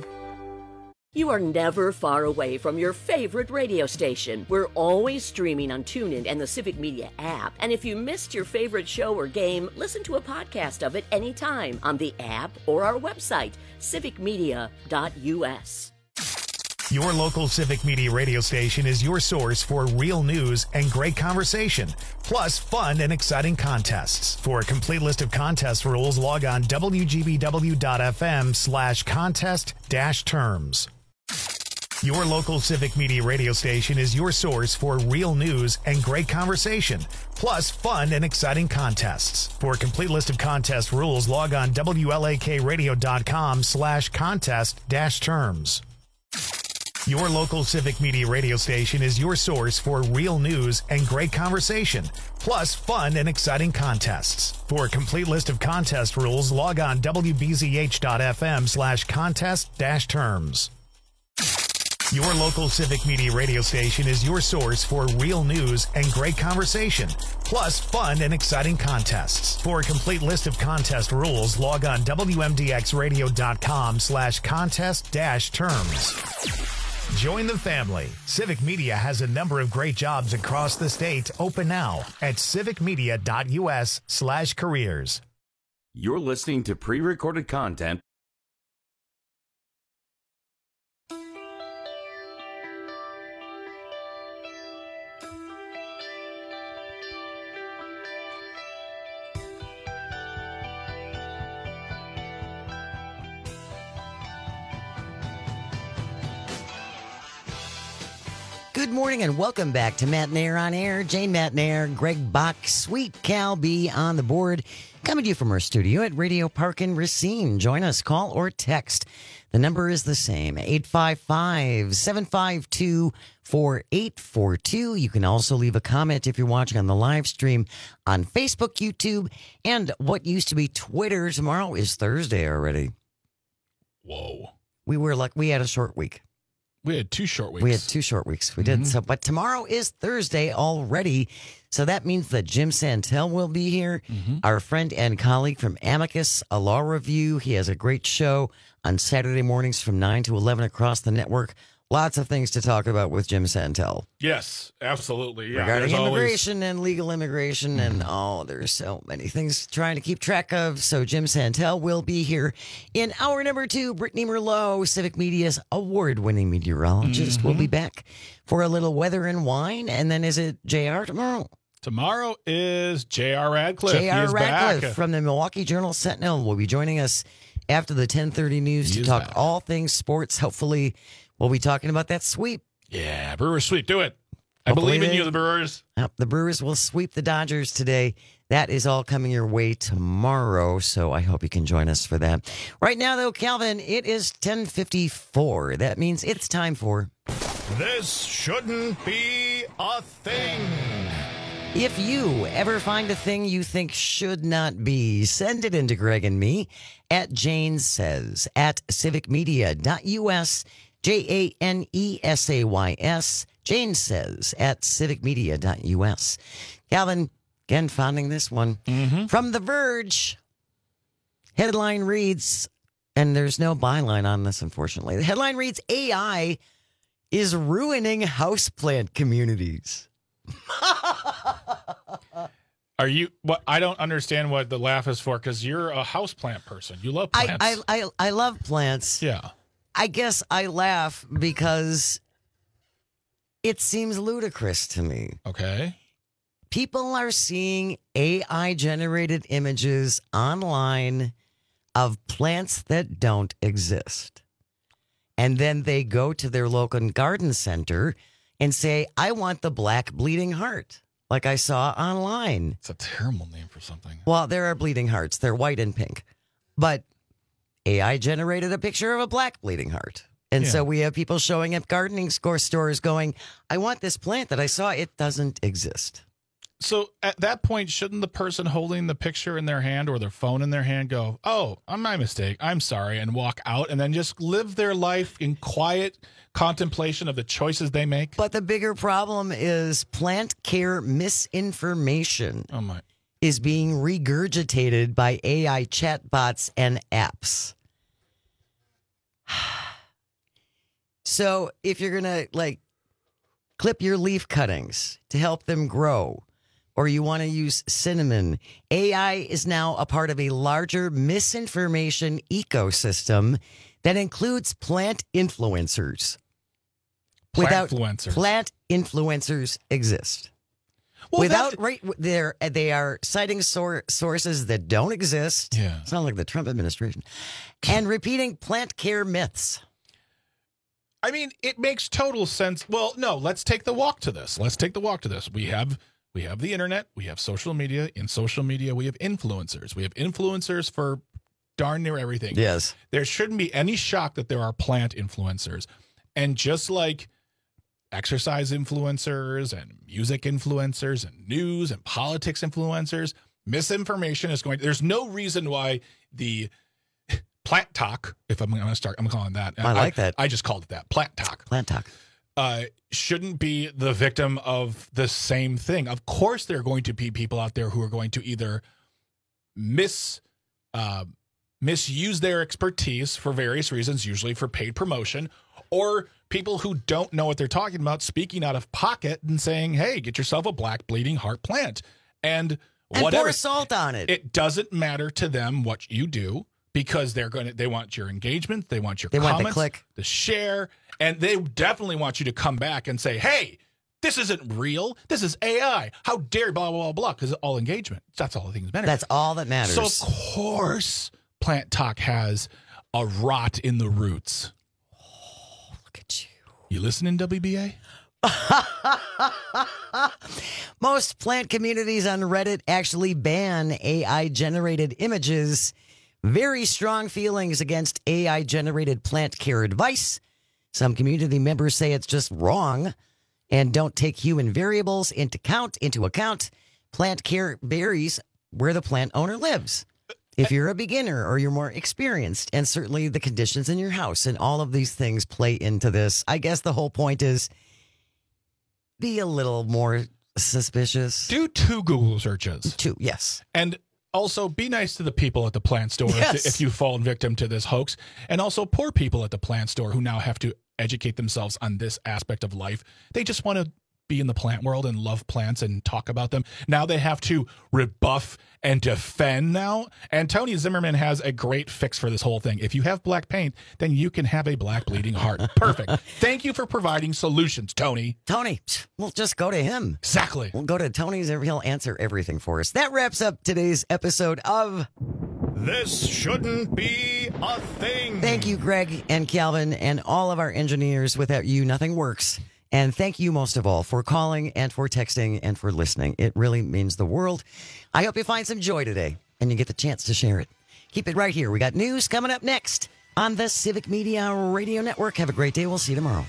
You are never far away from your favorite radio station. We're always streaming on TuneIn and the Civic Media app. And if you missed your favorite show or game, listen to a podcast of it anytime on the app or our website, civic media dot u s. Your local Civic Media radio station is your source for real news and great conversation, plus fun and exciting contests. For a complete list of contest rules, log on w g b w dot f m slash contest dash terms. Your local Civic Media radio station is your source for real news and great conversation, plus fun and exciting contests. For a complete list of contest rules, log on w l a k radio dot com slash contest dash terms. Your local Civic Media radio station is your source for real news and great conversation, plus fun and exciting contests. For a complete list of contest rules, log on w b z h dot f m slash contest dash terms. Your local Civic Media radio station is your source for real news and great conversation, plus fun and exciting contests. For a complete list of contest rules, log on w m d x radio dot com slash contest dash terms. Join the family. Civic Media has a number of great jobs across the state. Open now at civic media dot u s slash careers. You're listening to pre-recorded content. Good morning and welcome back to Matt Nair on Air. Jane Matt Nair, Greg Bach, Sweet Cal B on the board. Coming to you from our studio at Radio Park in Racine. Join us, call or text. The number is the same, eight five five, seven five two, four eight four two. You can also leave a comment if you're watching on the live stream on Facebook, YouTube, and what used to be Twitter. Tomorrow is Thursday already. Whoa. We were like, we had a short week. We had two short weeks. We had two short weeks. We Mm-hmm. did. So, but tomorrow is Thursday already. So that means that Jim Santel will be here. Mm-hmm. Our friend and colleague from Amicus, a law review. He has a great show on Saturday mornings from nine to eleven across the network. Lots of things to talk about with Jim Santel. Yes, absolutely. Yeah, regarding there's immigration always... and legal immigration and oh, there's so many things trying to keep track of. So Jim Santel will be here in hour number two. Brittany Merlot, Civic Media's award-winning meteorologist, Mm-hmm. will be back for a little weather and wine. And then is it J R tomorrow? Tomorrow is J R Radcliffe. J R He is Radcliffe back. from the Milwaukee Journal Sentinel will be joining us after the ten thirty news He to is talk back. all things sports. Hopefully, we'll be talking about that sweep. Yeah, Brewers sweep. Do it. I Hopefully believe in they- you, the Brewers. Yep, the Brewers will sweep the Dodgers today. That is all coming your way tomorrow, so I hope you can join us for that. Right now, though, Calvin, it is ten fifty-four. That means it's time for... This shouldn't be a thing. If you ever find a thing you think should not be, send it into Greg and me at Jane Says at civic media dot U S, J A N E S A Y S, Jane Says at civic media dot U S. Calvin, again, finding this one from The Verge. Headline reads, and there's no byline on this, unfortunately. The headline reads, A I is ruining houseplant communities. Are you? What? I don't understand what the laugh is for because you're a houseplant person. You love plants. I, I, I, I love plants. Yeah. I guess I laugh because it seems ludicrous to me. Okay. People are seeing A I-generated images online of plants that don't exist. And then they go to their local garden center and say, I want the black bleeding heart, like I saw online. It's a terrible name for something. Well, there are bleeding hearts. They're white and pink. But A I generated a picture of a black bleeding heart. And Yeah. so we have people showing up gardening store stores going, I want this plant that I saw. It doesn't exist. So at that point, shouldn't the person holding the picture in their hand or their phone in their hand go, oh, my mistake, I'm sorry, and walk out and then just live their life in quiet contemplation of the choices they make? But the bigger problem is plant care misinformation Oh my. is being regurgitated by A I chatbots and apps. So if you're going to like clip your leaf cuttings to help them grow, or you want to use cinnamon, A I is now a part of a larger misinformation ecosystem that includes plant influencers. Plant Without influencers. plant influencers exist. Well, Without that- right, they're they are citing sor- sources that don't exist. Yeah. Sound like the Trump administration, and repeating plant care myths. I mean, it makes total sense. Well, no, let's take the walk to this. Let's take the walk to this. We have we have the internet, we have social media. In social media, we have influencers. We have influencers for darn near everything. Yes. There shouldn't be any shock that there are plant influencers. And just like exercise influencers and music influencers and news and politics influencers, misinformation is going to, there's no reason why the plant talk, if I'm going to start, I'm calling that. I like that. I just called it that. Plant talk. Plant talk. Uh, shouldn't be the victim of the same thing. Of course, there are going to be people out there who are going to either mis, uh, misuse their expertise for various reasons, usually for paid promotion, or people who don't know what they're talking about speaking out of pocket and saying, hey, get yourself a black bleeding heart plant. And And whatever. pour salt on it. It doesn't matter to them what you do because they're going to, they want your engagement. They want your They want the comments, click. the share, and they definitely want you to come back and say, hey, this isn't real. This is A I. How dare blah, blah, blah, blah, because it's all engagement. That's all the things matter. That's all that matters. So, of course, Plant Talk has a rot in the roots. Oh, look at you. You listening, W B A? Most plant communities on Reddit actually ban A I-generated images. Very strong feelings against A I-generated plant care advice. Some community members say it's just wrong and don't take human variables into account. Into account. Plant care varies where the plant owner lives. If you're a beginner or you're more experienced, and certainly the conditions in your house and all of these things play into this. I guess the whole point is be a little more suspicious. Do two Google searches. Two, yes. And also be nice to the people at the plant store Yes. if, if you fall victim to this hoax. And also poor people at the plant store who now have to educate themselves on this aspect of life. They just want to be in the plant world and love plants and talk about them. Now they have to rebuff and defend now. And Tony Zimmerman has a great fix for this whole thing. If you have black paint, then you can have a black bleeding heart. Perfect. Thank you for providing solutions, Tony. Tony, we'll just go to him. Exactly. We'll go to Tony's. He'll answer everything for us. That wraps up today's episode of This shouldn't be a thing. Thank you, Greg and Calvin, and all of our engineers. Without you, nothing works. And thank you most of all for calling and for texting and for listening. It really means the world. I hope you find some joy today and you get the chance to share it. Keep it right here. We got news coming up next on the Civic Media Radio Network. Have a great day. We'll see you tomorrow.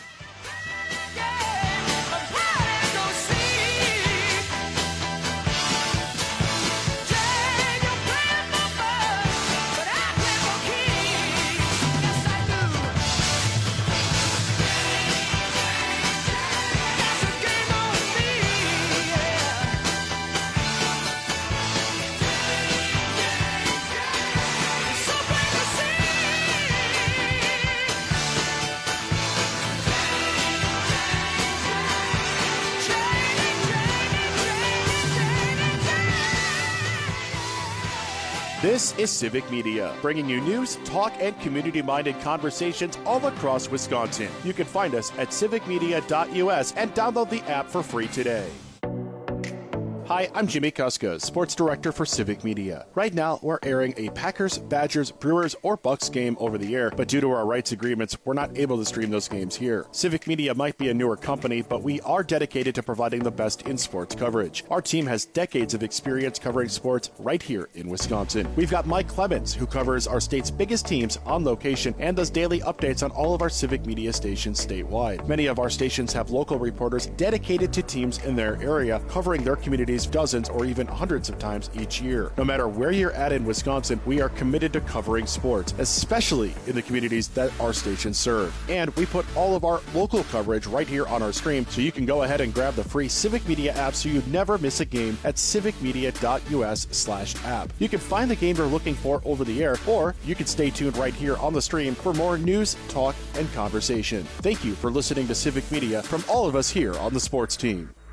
This is Civic Media, bringing you news, talk, and community-minded conversations all across Wisconsin. You can find us at civic media dot U S and download the app for free today. Hi, I'm Jimmy Kuska, Sports Director for Civic Media. Right now, we're airing a Packers, Badgers, Brewers, or Bucks game over the air, but due to our rights agreements, we're not able to stream those games here. Civic Media might be a newer company, but we are dedicated to providing the best in sports coverage. Our team has decades of experience covering sports right here in Wisconsin. We've got Mike Clemens, who covers our state's biggest teams on location and does daily updates on all of our Civic Media stations statewide. Many of our stations have local reporters dedicated to teams in their area, covering their communities dozens or even hundreds of times each year. No matter where you're at in Wisconsin, we are committed to covering sports, especially in the communities that our stations serve. And we put all of our local coverage right here on our stream, so you can go ahead and grab the free Civic Media app so you never miss a game at civic media dot U S slash app. You can find the game you're looking for over the air, or you can stay tuned right here on the stream for more news, talk, and conversation. Thank you for listening to Civic Media from all of us here on the sports team.